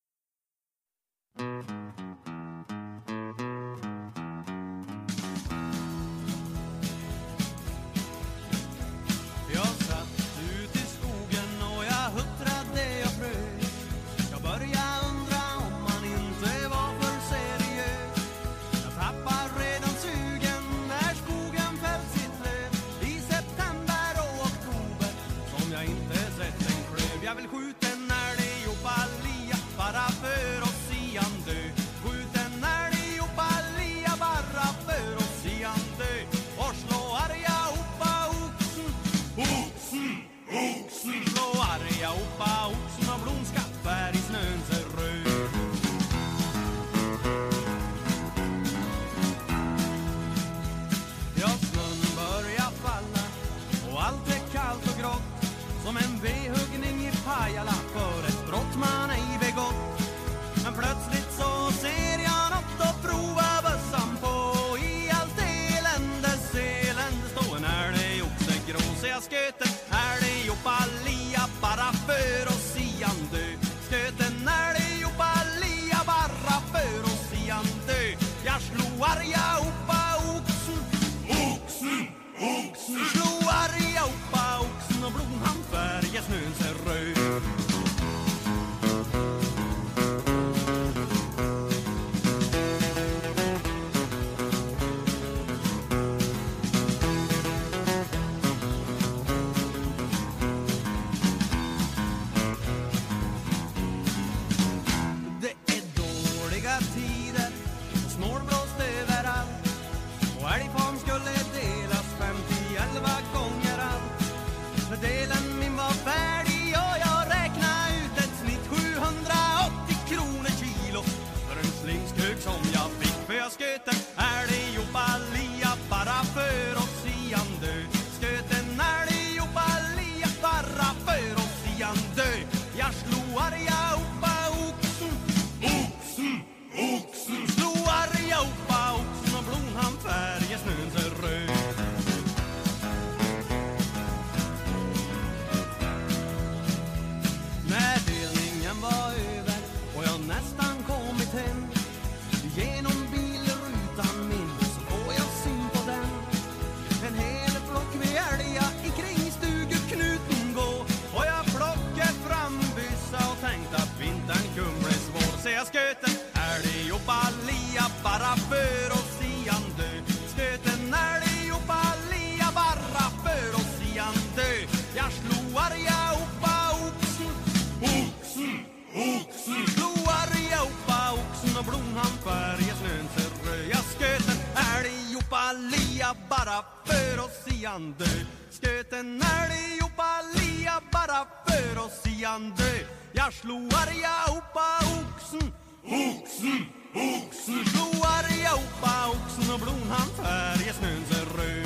Jag satt ut i skogen och jag huttrade, jag frös. Jag började undra om man inte var för seriös. Jag tappar redan sugen när skogen fällt sitt löv i september och oktober, som jag inte sett en klöv. Jag vill skjuta en älg och ballia bara för att se han dö. Skjut en älg och ballia bara för att se han dö. Och slå arga oppa oxen, oxen, oxen. Slå arga oppa oxen och blomskatt färg i snön ser röd. Ja, snön börjar falla och allt är kallt och grått, som en vedhuggning i Pajala för ett brott man ej begått. Men plötsligt så ser jag något och prova bössan på. I allt eländes elände står en älg oxe grå. Så jag sköt en älg och ballia bara för att se han dö. Sköt en älg och ballia bara för att se han dö. Jag slog arga oppa oxen, oxen, oxen. Slog arga oppa oxen och blod han färger snön ser röd. Det är dåliga tider, snålblåst överallt, och älgfång skulle delas 50-11 gånger allt. När delen min var färdig och jag räknade ut ett snitt 780 kronor kilo för en slingskök som jag fick. För jag sköt en älg och ballia bara för att se han dö. Sköt en älg och ballia bara för att se han dö. Jag slog arga oppa oxen, oxen, oxen. Slog arga oppa oxen och blod han färger snön ser röd. När delningen var över och jag nästan kommit hem, genom bilrutan min så får jag syn på den. En hel flock med älgar ikring stugeknuten gå, och jag plockade fram byssa och tänkte att vintern kunde bli svår. Så jag sköt en älg och ballia bara för att se han dö. Sköt en älg och ballia bara för att se han dö. Jag slog arga oppa oxen, oxen, oxen. Slog arga oppa oxen och blod han färger snön ser röd. Jag sköt en älg och ballia bara för att se han dö. Sköt en älg och ballia bara för att se han dö. Jag slog arga oppa oxen, oxen, oxen. Slog arga oppa oxen och blod han färger snön ser röd.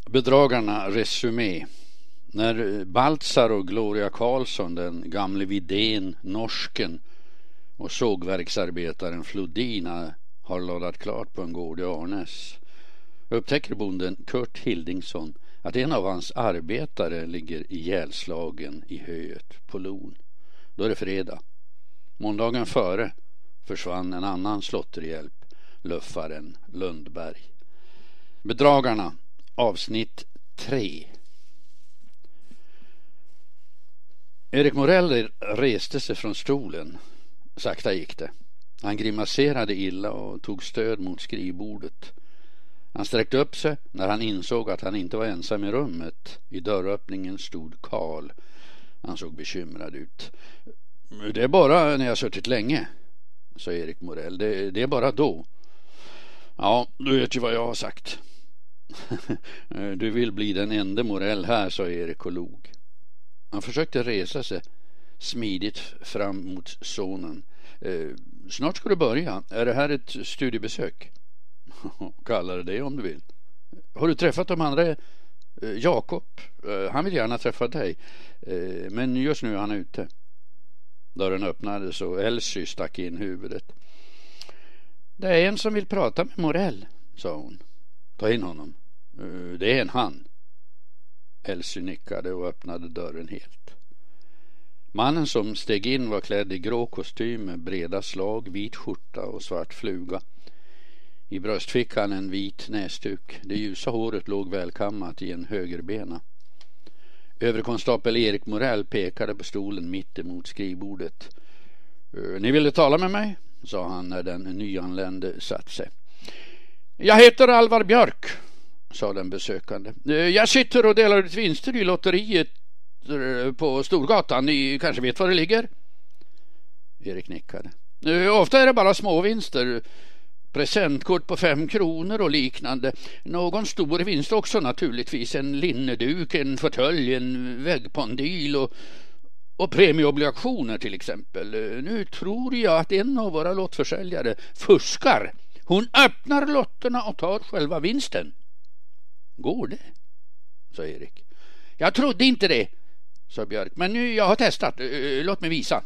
Bedragarna resumé. När Baltzar och Gloria Karlsson, den gamle Vidén, norsken och sågverksarbetaren Flodina har laddat klart på en gård i Arnäs, upptäcker bonden Kurt Hildingsson att en av hans arbetare ligger ihjälslagen i höet på Lon. Då är det fredag. Måndagen före försvann en annan slotterhjälp, luffaren Lundberg. Bedragarna, avsnitt 3. Erik Morell reste sig från stolen. Sakta gick det. Han grimaserade illa och tog stöd mot skrivbordet. Han sträckte upp sig när han insåg att han inte var ensam i rummet. I dörröppningen stod Karl. Han såg bekymrad ut. Det är bara när jag suttit länge, sa Erik Morell. Det är bara då. Ja, du vet ju vad jag har sagt. Du vill bli den enda Morell här, sa Erik och log. Han försökte resa sig smidigt fram mot sonen. Snart ska du börja. Är det här ett studiebesök? Kalla det om du vill. Har du träffat de andra? Jakob, han vill gärna träffa dig. Men just nu är han ute. Dörren öppnades och Elsie stack in huvudet. Det är en som vill prata med Morell, sa hon. Ta in honom. Det är en han. Elsie nickade och öppnade dörren helt. Mannen som steg in var klädd i grå kostym med breda slag, vit skjorta och svart fluga. I bröstfickan en vit näsduk. Det ljusa håret låg välkammat i en högerbena. Överkonstapel Erik Morell pekade på stolen mitt emot skrivbordet. Ni ville tala med mig, sa han när den nyanlände satt sig. Jag heter Alvar Björk, sa den besökande. Jag sitter och delar ut vinster i lotteriet på Storgatan. Ni kanske vet var det ligger? Erik nickade. Ofta är det bara små vinster. Presentkort på 5 kronor och liknande. Någon stor vinst också naturligtvis. En linneduk, en fåtölj, en väggpondyl och premieobligationer till exempel. Nu tror jag att en av våra lottförsäljare fuskar. Hon öppnar lotterna och tar själva vinsten. Går det? Sa Erik. Jag trodde inte det, sa Björk. Men nu jag har testat. Låt mig visa.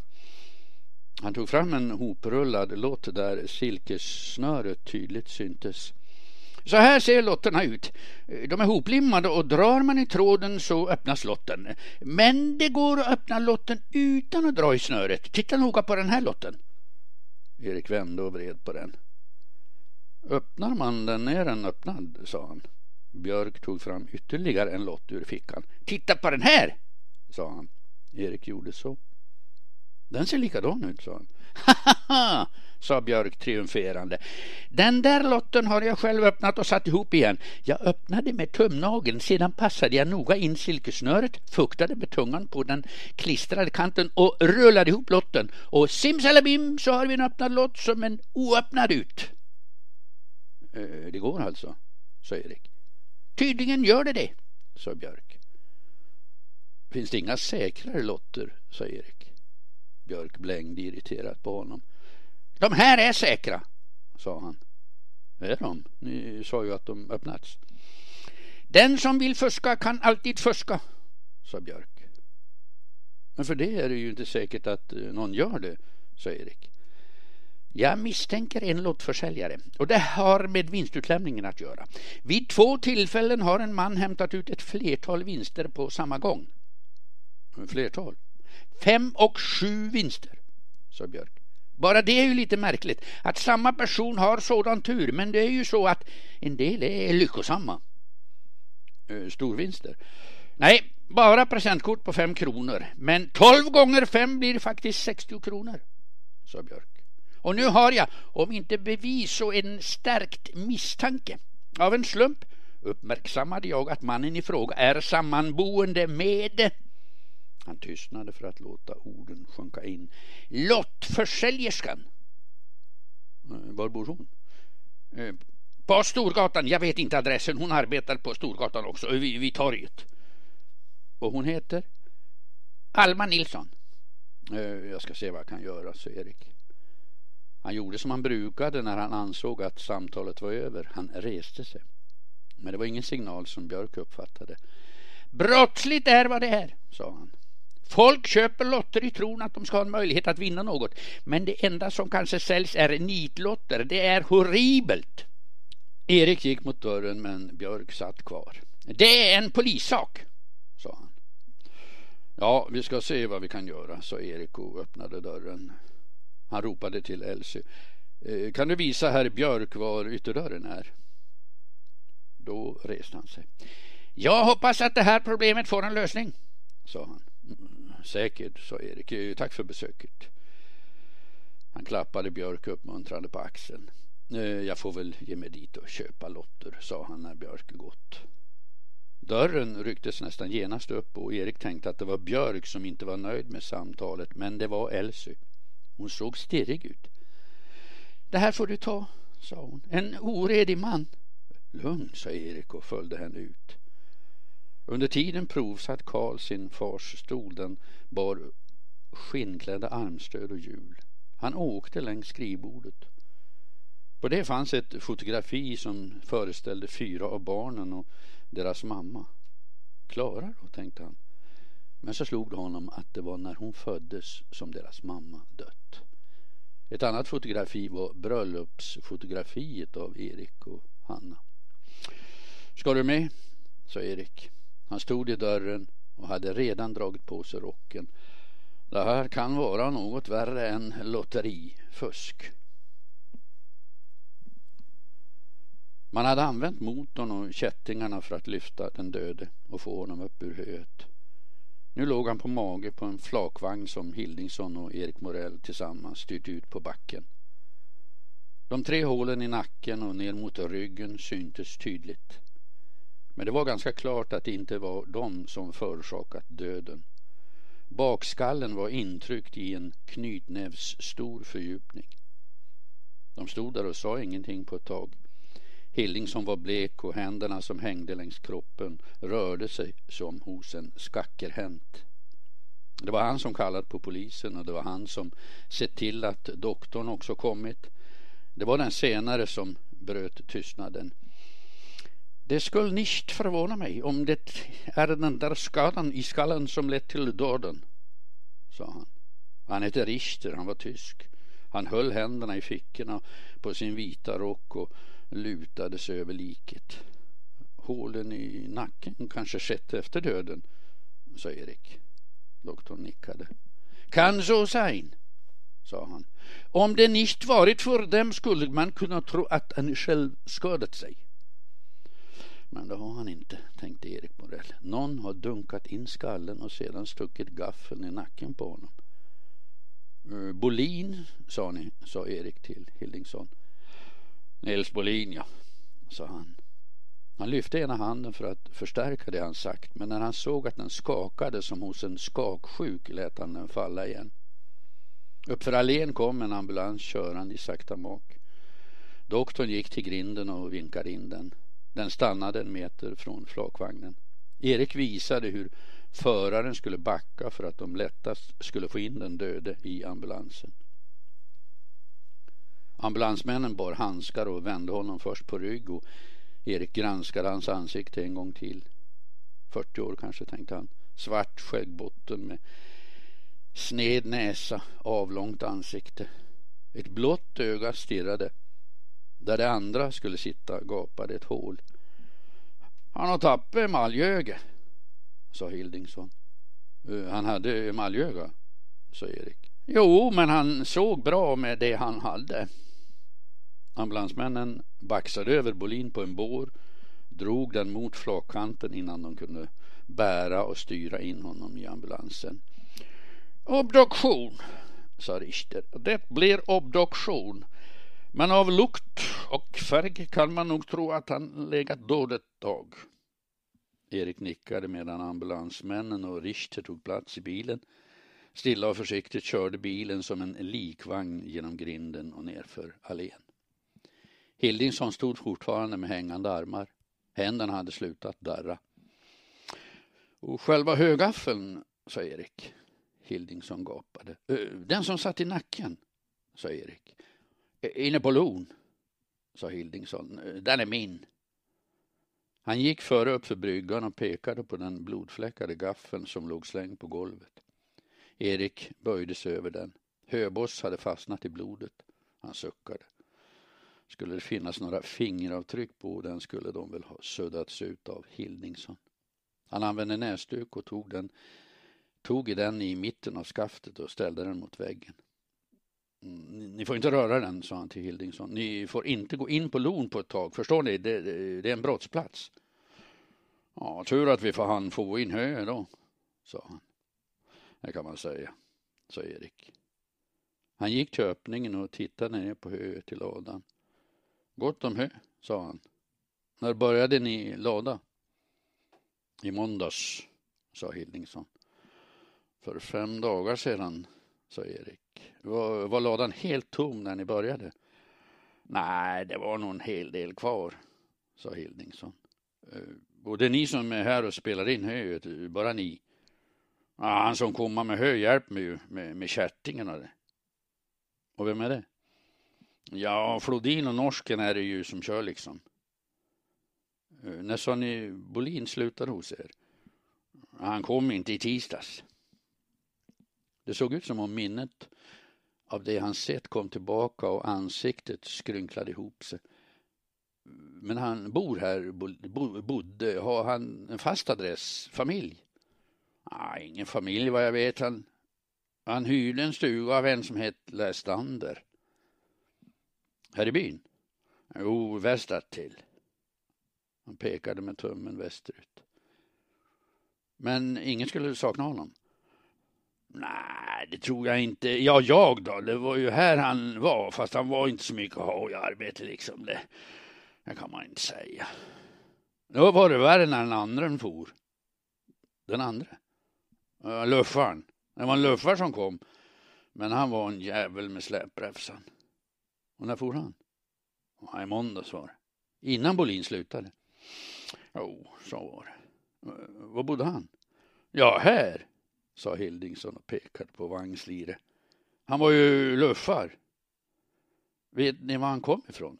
Han tog fram en hoprullad lott där silkessnöret tydligt syntes. Så här ser lotterna ut. De är hoplimmade och drar man i tråden så öppnas lotten. Men det går att öppna lotten utan att dra i snöret. Titta noga på den här lotten. Erik vände och vred på den. Öppnar man den är den öppnad, sa han. Björk tog fram ytterligare en lott ur fickan. Titta på den här, sa han. Erik gjorde så. Den ser likadan ut, sa han. Haha, sa Björk triumferande. Den där lotten har jag själv öppnat och satt ihop igen. Jag öppnade med tumnageln, sedan passade jag noga in silkesnöret, fuktade med tungan på den klistrade kanten och rullade ihop lotten. Och simsalabim så har vi en öppnad lott som en oöppnad ut. Det går alltså, sa Erik. Tydligen gör det, sa Björk. Finns det inga säkrare lotter, sa Erik. Björk blängde irriterat på honom. De här är säkra, sa han. Är de? Ni sa ju att de öppnats. Den som vill fuska kan alltid fuska, sa Björk. Men för det är det ju inte säkert att någon gör det, sa Erik. Jag misstänker en lottförsäljare och det har med vinstutlämningen att göra. Vid 2 tillfällen har en man hämtat ut ett flertal vinster på samma gång. Flertal? 5 och 7 vinster, sa Björk. Bara det är ju lite märkligt att samma person har sådan tur, men det är ju så att en del är lyckosamma. Storvinster? Nej, bara presentkort på 5 kronor, men 12 gånger 5 blir faktiskt 60 kronor, sa Björk. Och nu har jag, om inte bevis så en stärkt misstanke. Av en slump uppmärksammade jag att mannen i fråga är sammanboende med... Han tystnade för att låta orden sjunka in. Lottförsäljerskan. Var bor hon? På Storgatan, jag vet inte adressen. Hon arbetar på Storgatan också, vid torget. Och hon heter? Alma Nilsson. Jag ska se vad jag kan göra, så Erik. Han gjorde som han brukade när han ansåg att samtalet var över. Han reste sig. Men det var ingen signal som Björk uppfattade. Brottsligt är vad det är, sa han. Folk köper lotter i tron att de ska ha en möjlighet att vinna något. Men det enda som kanske säljs är nitlotter. Det är horribelt. Erik gick mot dörren men Björk satt kvar. Det är en polissak, sa han. Ja, vi ska se vad vi kan göra, sa Erik och öppnade dörren. Han ropade till Elsie. Kan du visa herr Björk var ytterdörren är? Då reste han sig. Jag hoppas att det här problemet får en lösning, sa han. Säkert, sa Erik. Tack för besöket. Han klappade Björk uppmuntrande på axeln. Jag får väl ge mig dit och köpa lotter, sa han när Björk gått. Dörren rycktes nästan genast upp och Erik tänkte att det var Björk som inte var nöjd med samtalet, men det var Elsie. Hon såg stirrig ut. Det här får du ta, sa hon. En oredig man. Lugn, sa Erik och följde henne ut. Under tiden provsatt Karl sin fars stol. Den bar skinnklädda armstöd och hjul. Han åkte längs skrivbordet. På det fanns ett fotografi som föreställde 4 av barnen och deras mamma. Klara då, tänkte han. Men så slog det honom att det var när hon föddes som deras mamma dött. Ett annat fotografi var bröllopsfotografiet av Erik och Hanna. Ska du med? Sa Erik. Han stod i dörren och hade redan dragit på sig rocken. Det här kan vara något värre än lotterifusk. Man hade använt motorn och kättingarna för att lyfta den döde och få honom upp ur höet. Nu låg han på mage på en flakvagn som Hildingsson och Erik Morell tillsammans styrt ut på backen. De 3 hålen i nacken och ner mot ryggen syntes tydligt. Men det var ganska klart att det inte var de som förorsakat döden. Bakskallen var intryckt i en knytnävs stor fördjupning. De stod där och sa ingenting på ett tag. Hildingsson var blek och händerna som hängde längs kroppen rörde sig som hos en skackerhänt. Det var han som kallat på polisen och det var han som sett till att doktorn också kommit. Det var den senare som bröt tystnaden. Det skulle nicht förvåna mig om det är den där skadan i skallen som lett till döden, sa han. Han hette Richter, han var tysk. Han höll händerna i fickorna på sin vita rock och lutade sig över liket. Hålen i nacken kanske skett efter döden, sa Erik. Doktorn nickade. Kan så sein, sa han. Om det nicht varit för dem skulle man kunna tro att han själv skadat sig. Men det har han inte, tänkte Erik Morell. Någon har dunkat in skallen och sedan stuckit gaffeln i nacken på honom. Bolin, sa Erik till Hildingsson. Nils Bolin, ja, sa han. Han lyfte ena handen för att förstärka det han sagt, men när han såg att den skakade som hos en skaksjuk lät han den falla igen. Uppför allén kom en ambulans körande i sakta mak. Doktorn gick till grinden och vinkade in den. Den stannade 1 meter från flakvagnen. Erik visade hur föraren skulle backa för att de lättast skulle få in den döde i ambulansen. Ambulansmännen bar handskar och vände honom först på rygg och Erik granskade hans ansikte en gång till. 40 år kanske, tänkte han. Svart skäggbotten med sned näsa, avlångt ansikte. Ett blått öga stirrade. Där det andra skulle sitta gapade ett hål. Han har tappat emaljöga, sa Hildingsson. Han hade emaljöga, sa Erik. Jo, men han såg bra med det han hade. Ambulansmännen baxade över Bolin på en bår, drog den mot flakkanten innan de kunde bära och styra in honom i ambulansen. Obduktion, sa Richter. Det blir obduktion. Men av lukt och färg kan man nog tro att han legat död ett tag. Erik nickade medan ambulansmännen och Richter tog plats i bilen. Stilla och försiktigt körde bilen som en likvagn genom grinden och nerför allén. Hildingsson stod fortfarande med hängande armar. Händerna hade slutat darra. Och själva högaffeln, sa Erik. Hildingsson gapade. Den som satt i nacken, sa Erik. Inne på lon, sa Hildingsson. Den är min. Han gick före upp för bryggan och pekade på den blodfläckade gaffeln som låg slängd på golvet. Erik böjde sig över den. Höboss hade fastnat i blodet. Han suckade. Skulle det finnas några fingeravtryck på den skulle de väl ha suddats ut av Hildingsson. Han använde näsduk och tog i den i mitten av skaftet och ställde den mot väggen. Ni får inte röra den, sa han till Hildingsson. Ni får inte gå in på lon på ett tag, förstår ni? Det är en brottsplats. Ja, tur att vi får gå in hö då, sa han. Det kan man säga, sa Erik. Han gick till öppningen och tittade ner på höet i ladan. Gott om hö, sa han. När började ni lada? I måndags, sa Hildingsson. För 5 dagar sedan, sa Erik. Var ladan helt tom när ni började? Nej, det var nog en hel del kvar, sa Hildingsson. Och det är ni som är här och spelar in höet, bara ni. Ja, han som kommer med hö hjälper mig ju med kärtingarna. Det. Och vem är det? Ja, Flodin och norsken är det ju som kör liksom. När sa ni Bolin slutade hos er? Han kom inte i tisdags. Det såg ut som om minnet av det han sett kom tillbaka och ansiktet skrynklade ihop sig. Men han bor här, bodde, har han en fast adress, familj? Nej, ingen familj vad jag vet. Han hyrde en stuga av en som hette Lästander. Här i byn? Jo, västrat till. Han pekade med tummen västerut. Men ingen skulle sakna honom? Nej, det tror jag inte. Ja, jag då. Det var ju här han var. Fast han var inte så mycket att ha i arbete liksom. Det kan man inte säga. Då var det värre när den andra for. Den andra? Luffaren. Det var en luffare som kom. Men han var en jävel med släpräfsan. Och när for han? I måndags var det. Innan Bolin slutade. Jo, så var det. Var bodde han? Ja, här, sa Hildingsson och pekade på vagnslire. Han var ju luffar. Vet ni var han kom ifrån?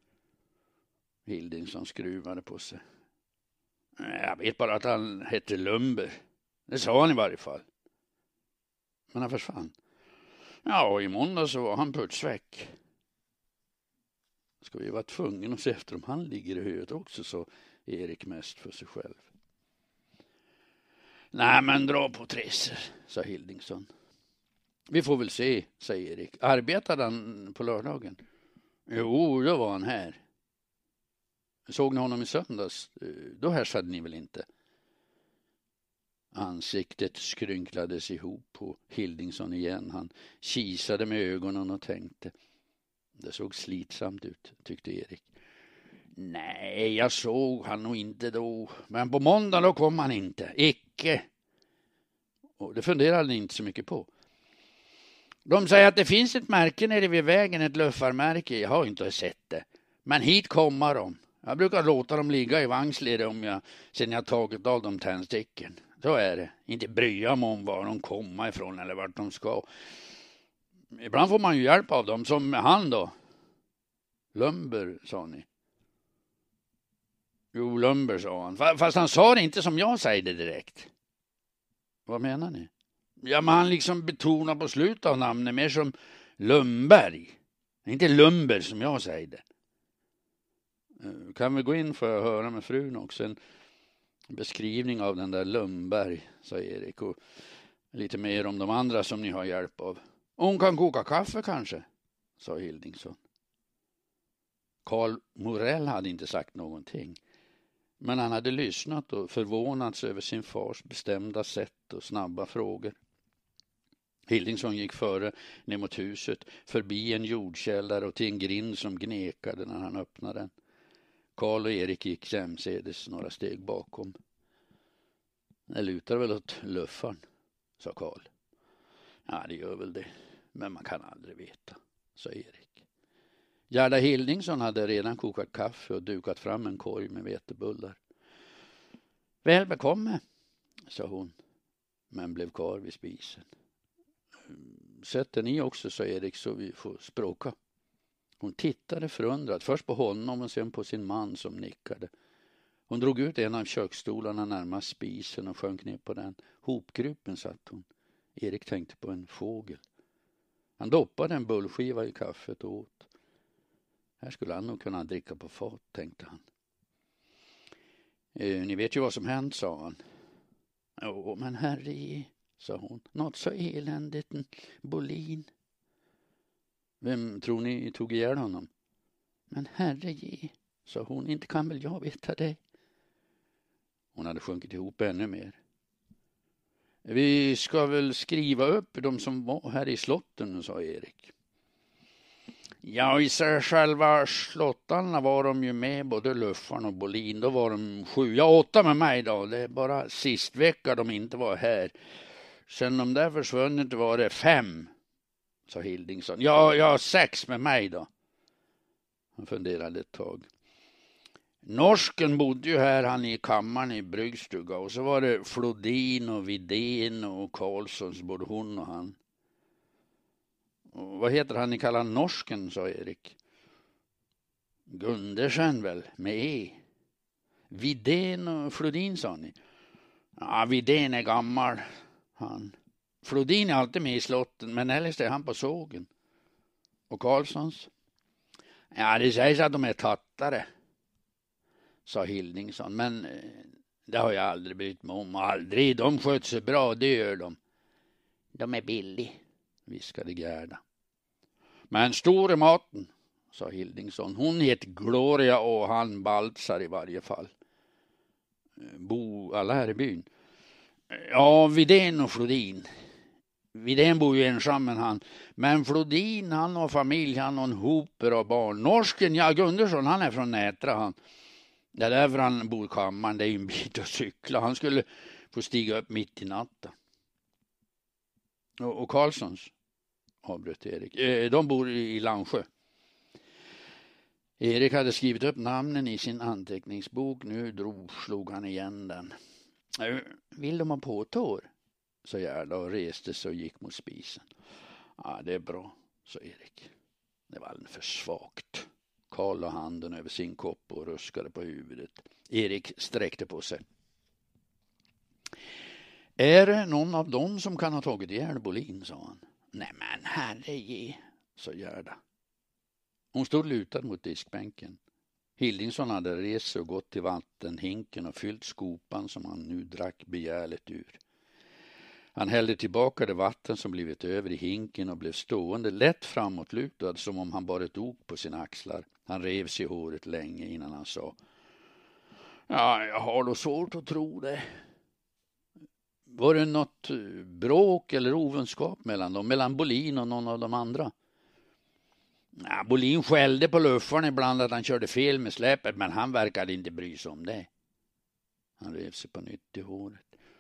Hildingsson skruvade på sig. Jag vet bara att han hette Lumber. Det sa han i varje fall. Men han försvann. Ja, i måndag så var han putsväck. Ska vi vara tvungen att se efter om han ligger i höet också, så Erik mest för sig själv. Nej, men dra på tresser, sa Hildingsson. Vi får väl se, säger Erik. Arbetade han på lördagen? Jo, då var han här. Såg ni honom i söndags? Då härsade ni väl inte? Ansiktet skrynklades ihop på Hildingsson igen. Han kisade med ögonen och tänkte. Det såg slitsamt ut, tyckte Erik. Nej, jag såg han nog inte då. Men på måndag då kom han inte. Icke. Och det funderade ni inte så mycket på. De säger att det finns ett märke nere vid vägen, ett luffarmärke. Jag har inte sett det. Men hit kommer de. Jag brukar låta dem ligga i vagnsleder sen jag tagit av dem tändsticken. Så är det. Inte bryr mig om var de kommer ifrån eller vart de ska. Ibland får man ju hjälp av dem, som han då. Lumber, sa ni. Jo, Lumber, sa han. Fast han sa det inte som jag säger det direkt. Vad menar ni? Ja, men han liksom betonar på slutet av namnet mer som Lumberg. Inte Lumber som jag säger det. Kan vi gå in för att höra med frun också? En beskrivning av den där Lumberg, sa Erik. Och lite mer om de andra som ni har hjälp av. Hon kan koka kaffe kanske, sa Hildingsson. Karl Morell hade inte sagt någonting. Men han hade lyssnat och förvånats över sin fars bestämda sätt och snabba frågor. Hildingsson gick före ner mot huset, förbi en jordkällare och till en grind som gnekade när han öppnade den. Karl och Erik gick jämsedes några steg bakom. Det lutar väl åt luffaren, sa Karl. Ja, det gör väl det. Men man kan aldrig veta, sa Erik. Gerda Hildingsson hade redan kokat kaffe och dukat fram en korg med vetebullar. Väl bekomme, sa hon, men blev kvar vid spisen. Sätter ni också, sa Erik, så vi får språka. Hon tittade förundrat, först på honom och sen på sin man som nickade. Hon drog ut en av köksstolarna närmast spisen och sjönk ner på den. Hopgruppen satt hon. Erik tänkte på en fågel. Han doppade en bullskiva i kaffet och åt. Här skulle han nog kunna dricka på fat, tänkte han. Ni vet ju vad som hänt, sa han. Åh, men herre, sa hon. Något så eländigt, Bolin. Vem tror ni tog ihjäl honom? Men herre, sa hon. Inte kan väl jag veta det. Hon hade sjunkit ihop ännu mer. Vi ska väl skriva upp de som var här i slotten, sa Erik. Ja, i sig själva slottarna var de ju med, både Luffaren och Bolin. Då var de 7, ja 8 med mig då. Det är bara sist vecka de inte var här. Sen de där försvunnit var det 5, sa Hildingsson. Ja, 6 med mig då. Han funderade ett tag. Norsken bodde ju här, han i kammaren i Bryggstuga. Och så var det Flodin och Vidén och Karlssons, både hon och han. Och vad heter han ni kallar norsken, sa Erik. Gundersen väl, med E. Vidén och Flodin, sa ni. Ja, Vidén är gammal, han. Flodin är alltid med i slotten, men ellers är han på sågen. Och Karlssons? Ja, det sägs att de är tattare, sa Hildingsson, men det har jag aldrig brytt mig om. Aldrig, de sköter sig bra, det gör de. De är billig, viskade Gerda. Men stor i maten, sa Hildingsson. Hon heter Gloria och han Baltzar i varje fall. Bo alla här i byn? Ja, Vidén och Flodin. Vidén bor ju ensam men Flodin, han har familj, han har en hoper av barn. Norsken, ja Gundersson, han är från Nätra han. Det är därför han bor i kammaren, det är ju en bit att cykla. Han skulle få stiga upp mitt i natten. Och Karlssons, avbröt Erik. De bor i Langsjö. Erik hade skrivit upp namnen i sin anteckningsbok. Nu slog han igen den. Vill de ha påtår? Sa Gerda och reste sig och gick mot spisen. Ja, det är bra, sa Erik. Det var alldeles för svagt. Karl la handen över sin kopp och ruskade på huvudet. Erik sträckte på sig. Är det någon av dem som kan ha tagit ihjäl Bolin, sa han. Nej men herre, sa Gerda. Hon stod lutad mot diskbänken. Hildingsson hade rest sig och gått till vattenhinken och fyllt skopan som han nu drack begärligt ur. Han hällde tillbaka det vatten som blivit över i hinken och blev stående lätt framåtlutad som om han bar ett ok på sina axlar. Han rev sig i håret länge innan han sa. Ja, jag har då svårt att tro det. Var det något bråk eller ovänskap mellan dem? Mellan Bolin och någon av de andra? Ja, Bolin skällde på Luffaren ibland att han körde fel med släpet, men han verkade inte bry sig om det. Han rev sig på nytt i håret.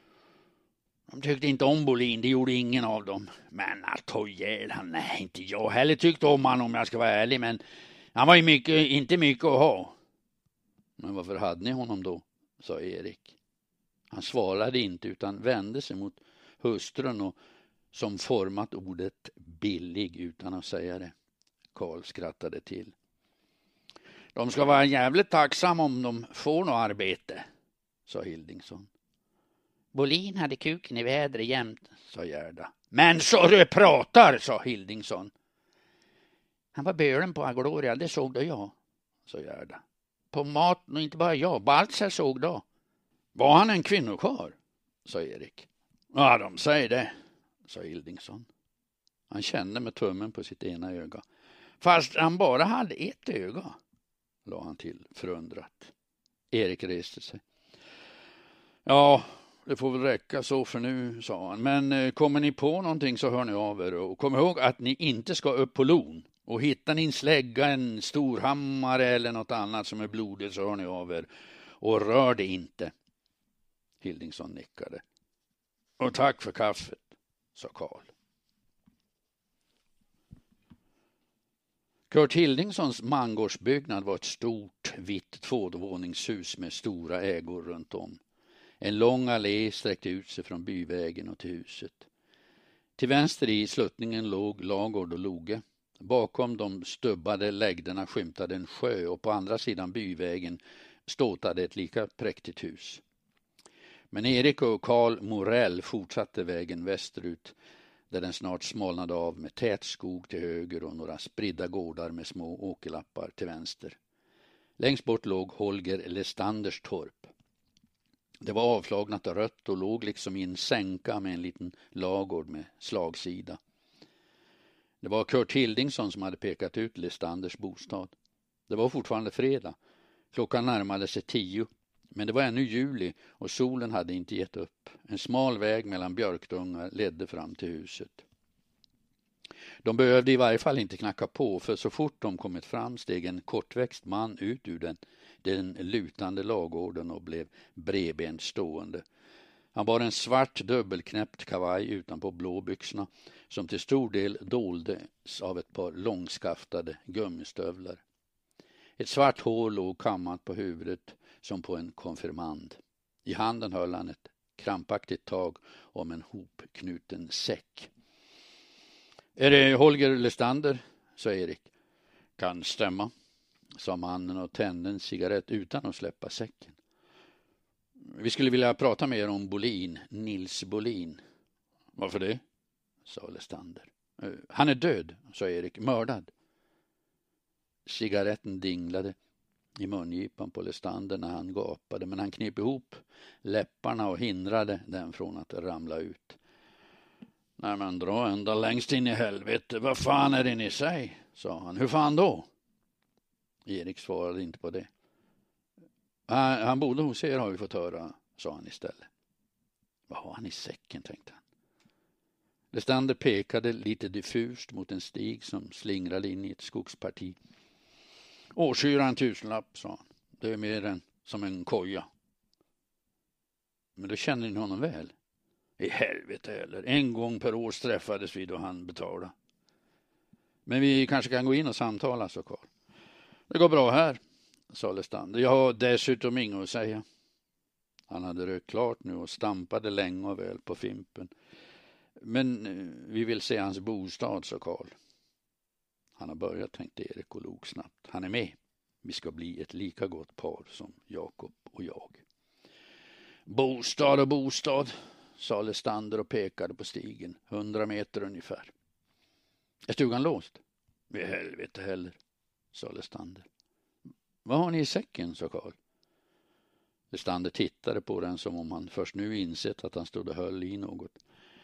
De tyckte inte om Bolin, det gjorde ingen av dem. Men att ta ihjäl han, nej, inte jag heller tyckte om han om jag ska vara ärlig, men han var ju inte mycket att ha. Men varför hade ni honom då, sa Erik. Han svarade inte utan vände sig mot hustrun och som format ordet billig utan att säga det. Karl skrattade till. De ska vara jävligt tacksamma om de får något arbete, sa Hildingsson. Bolin hade kuken i vädret jämt, sa Gerda. Men så du pratar, sa Hildingsson. Han var bölen på Gloria, det såg då jag, sa Gerda. På maten och inte bara jag, Baltzar såg då. Var han en kvinnokar, sa Erik. Ja, de säger det, sa Hildingsson. Han kände med tummen på sitt ena öga. Fast han bara hade ett öga, la han till förundrat. Erik reste sig. Ja, det får väl räcka så för nu, sa han. Men kommer ni på någonting så hör ni av er. Och kom ihåg att ni inte ska upp på lon. Och hittar ni en slägga, en stor hammare eller något annat som är blodigt så hör ni av er. Och rör det inte. Hildingsson nickade. Och tack för kaffet, sa Karl. Kurt Hildingssons mangårdsbyggnad var ett stort vitt tvåvåningshus med stora ägor runt om. En lång allé sträckte ut sig från byvägen och till huset. Till vänster i sluttningen låg lagård och loge. Bakom de stubbade läggderna skymtade en sjö och på andra sidan byvägen ståtade ett lika präktigt hus. Men Erik och Karl Morell fortsatte vägen västerut, där den snart smalnade av med tät skog till höger och några spridda gårdar med små åkerlappar till vänster. Längst bort låg Holger Lestanders torp. Det var avflagnat och rött och låg liksom i en sänka med en liten lagård med slagsida. Det var Kurt Hildingsson som hade pekat ut Lestanders bostad. Det var fortfarande fredag. Klockan närmade sig 10, men det var ännu juli och solen hade inte gett upp. En smal väg mellan björkdungar ledde fram till huset. De behövde i varje fall inte knacka på, för så fort de kommit fram steg en kortväxt man ut ur den lutande lagården och blev bredbent stående. Han bar en svart dubbelknäppt kavaj utanpå blåbyxorna som till stor del doldes av ett par långskaftade gummistövlar. Ett svart hår låg kammat på huvudet som på en konfirmand. I handen höll han ett krampaktigt tag om en hopknuten säck. Är det Holger Lestander, sa Erik. Kan stämma, sa mannen och tände en cigarett utan att släppa säcken. Vi skulle vilja prata med er om Bolin, Nils Bolin. Varför det? Sa Lestander. Han är död, sa Erik, mördad. Cigaretten dinglade i mungipan på Lestander när han gapade, men han knep ihop läpparna och hindrade den från att ramla ut. Nej, men dra ända längst in i helvete. Vad fan är det ni säger? Sa han. Hur fan då? Erik svarade inte på det. Han bodde hos er, har vi fått höra, sa han istället. Vad har han i säcken, tänkte han. Lestander pekade lite diffust mot en stig som slingrade in i ett skogsparti. Årshyran 1000-lapp, sa han. Det är mer än som en koja. Men då känner ni honom väl? I helvete heller. En gång per år träffades vi då han betalade. Men vi kanske kan gå in och samtala, sa Karl. Det går bra här, sa Lestander. Jag har dessutom inget att säga. Han hade rökt klart nu och stampade länge och väl på fimpen. Men vi vill se hans bostad, sa Karl. Han har börjat, tänkte Erik och log snabbt. Han är med. Vi ska bli ett lika gott par som Jakob och jag. Bostad och bostad, sa Lestander och pekade på stigen. 100 meter ungefär. Är stugan låst? I helvete heller, sa Lestander. Vad har ni i säcken, sa Karl. Lestander tittade på den som om han först nu insett att han stod och höll i något.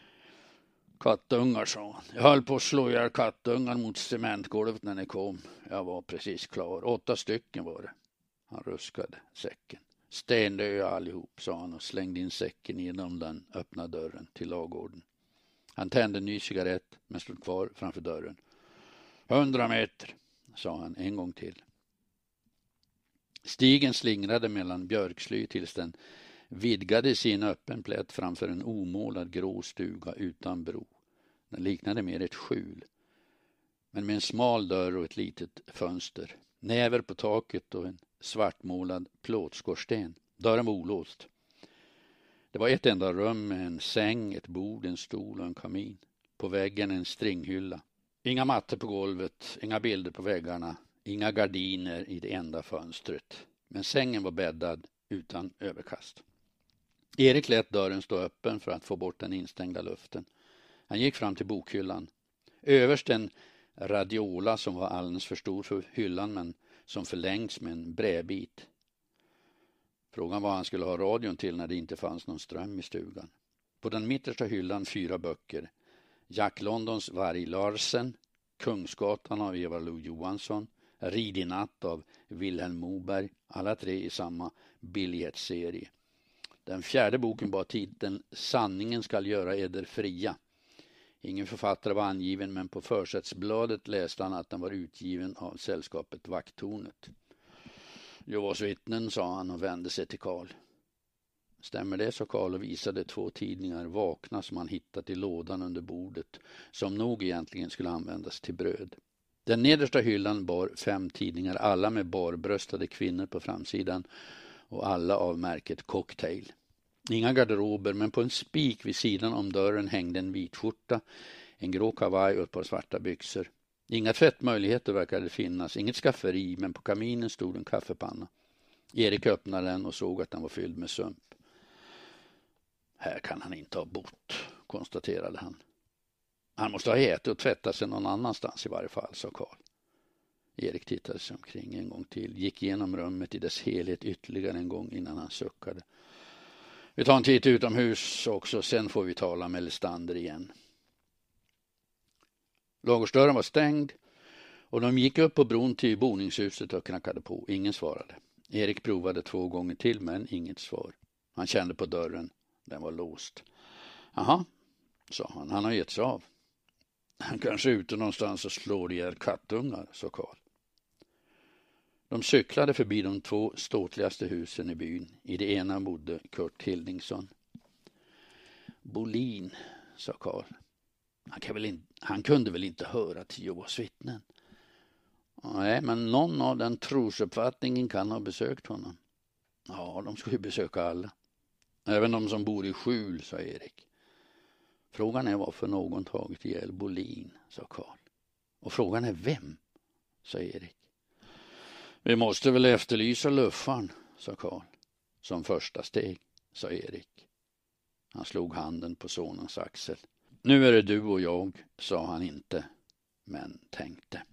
Kattungar, sa han. Jag höll på att slå ihjäl kattungar mot cementgolvet när ni kom. Jag var precis klar. 8 stycken var det. Han ruskade säcken. Stendöda allihop, sa han och slängde in säcken genom den öppna dörren till lagården. Han tände en ny cigarett men stod kvar framför dörren. 100 meter, sa han en gång till. Stigen slingrade mellan björksly tills den vidgade sin öppen plätt framför en omålad grå stuga utan bro. Den liknade mer ett skjul, men med en smal dörr och ett litet fönster. Näver på taket och en svartmålad plåtskorsten. Dörren var olåst. Det var ett enda rum med en säng, ett bord, en stol och en kamin. På väggen en stringhylla. Inga mattor på golvet, inga bilder på väggarna, inga gardiner i det enda fönstret. Men sängen var bäddad utan överkast. Erik lät dörren stå öppen för att få bort den instängda luften. Han gick fram till bokhyllan. Överst en radiola som var alldeles för stor för hyllan men som förlängts med en brädbit. Frågan var han skulle ha radion till när det inte fanns någon ström i stugan. På den mittersta hyllan 4 böcker. Jack Londons Varg Larsen, Kungsgatan av Eva Lo Johansson, Rid i natt av Wilhelm Moberg, alla 3 i samma biljettserie. Den 4:e boken var titeln Sanningen skall göra eder fria. Ingen författare var angiven, men på försättsbladet läste han att den var utgiven av sällskapet Vakttornet. Jehovas vittnen, sa han och vände sig till Karl. Stämmer det, sa Karl och visade 2 tidningar vakna som han hittat i lådan under bordet, som nog egentligen skulle användas till bröd. Den nedersta hyllan bar 5 tidningar, alla med barbröstade kvinnor på framsidan och alla av märket Cocktail. Inga garderober, men på en spik vid sidan om dörren hängde en vit skjorta, en grå kavaj och ett par svarta byxor. Inga tvättmöjligheter verkade finnas, inget skafferi, men på kaminen stod en kaffepanna. Erik öppnade den och såg att den var fylld med sump. Här kan han inte ha bott, konstaterade han. Han måste ha ätit och tvättat sig någon annanstans i varje fall, sa Karl. Erik tittade sig omkring en gång till, gick igenom rummet i dess helhet ytterligare en gång innan han suckade. Vi tar en titt utomhus också, sen får vi tala med Lestander igen. Ladugårdsdörren var stängd och de gick upp på bron till boningshuset och knackade på. Ingen svarade. Erik provade 2 gånger till men inget svar. Han kände på dörren. Den var låst. Aha, sa han. Han har gett sig av. Han kanske är ute någonstans och slår ihjäl kattungar, sa Karl. De cyklade förbi de 2 ståtligaste husen i byn. I det ena bodde Kurt Hildingsson. Bolin, sa Karl. Han kunde väl inte höra till Jehovas vittnen? Nej, men någon av den trosuppfattningen kan ha besökt honom. Ja, de ska ju besöka alla. Även de som bor i skjul, sa Erik. Frågan är varför någon tagit ihjäl Bolin, sa Karl. Och frågan är vem, sa Erik. Vi måste väl efterlysa luffaren, sa Karl. Som första steg, sa Erik. Han slog handen på sonens axel. Nu är det du och jag, sa han inte, men tänkte.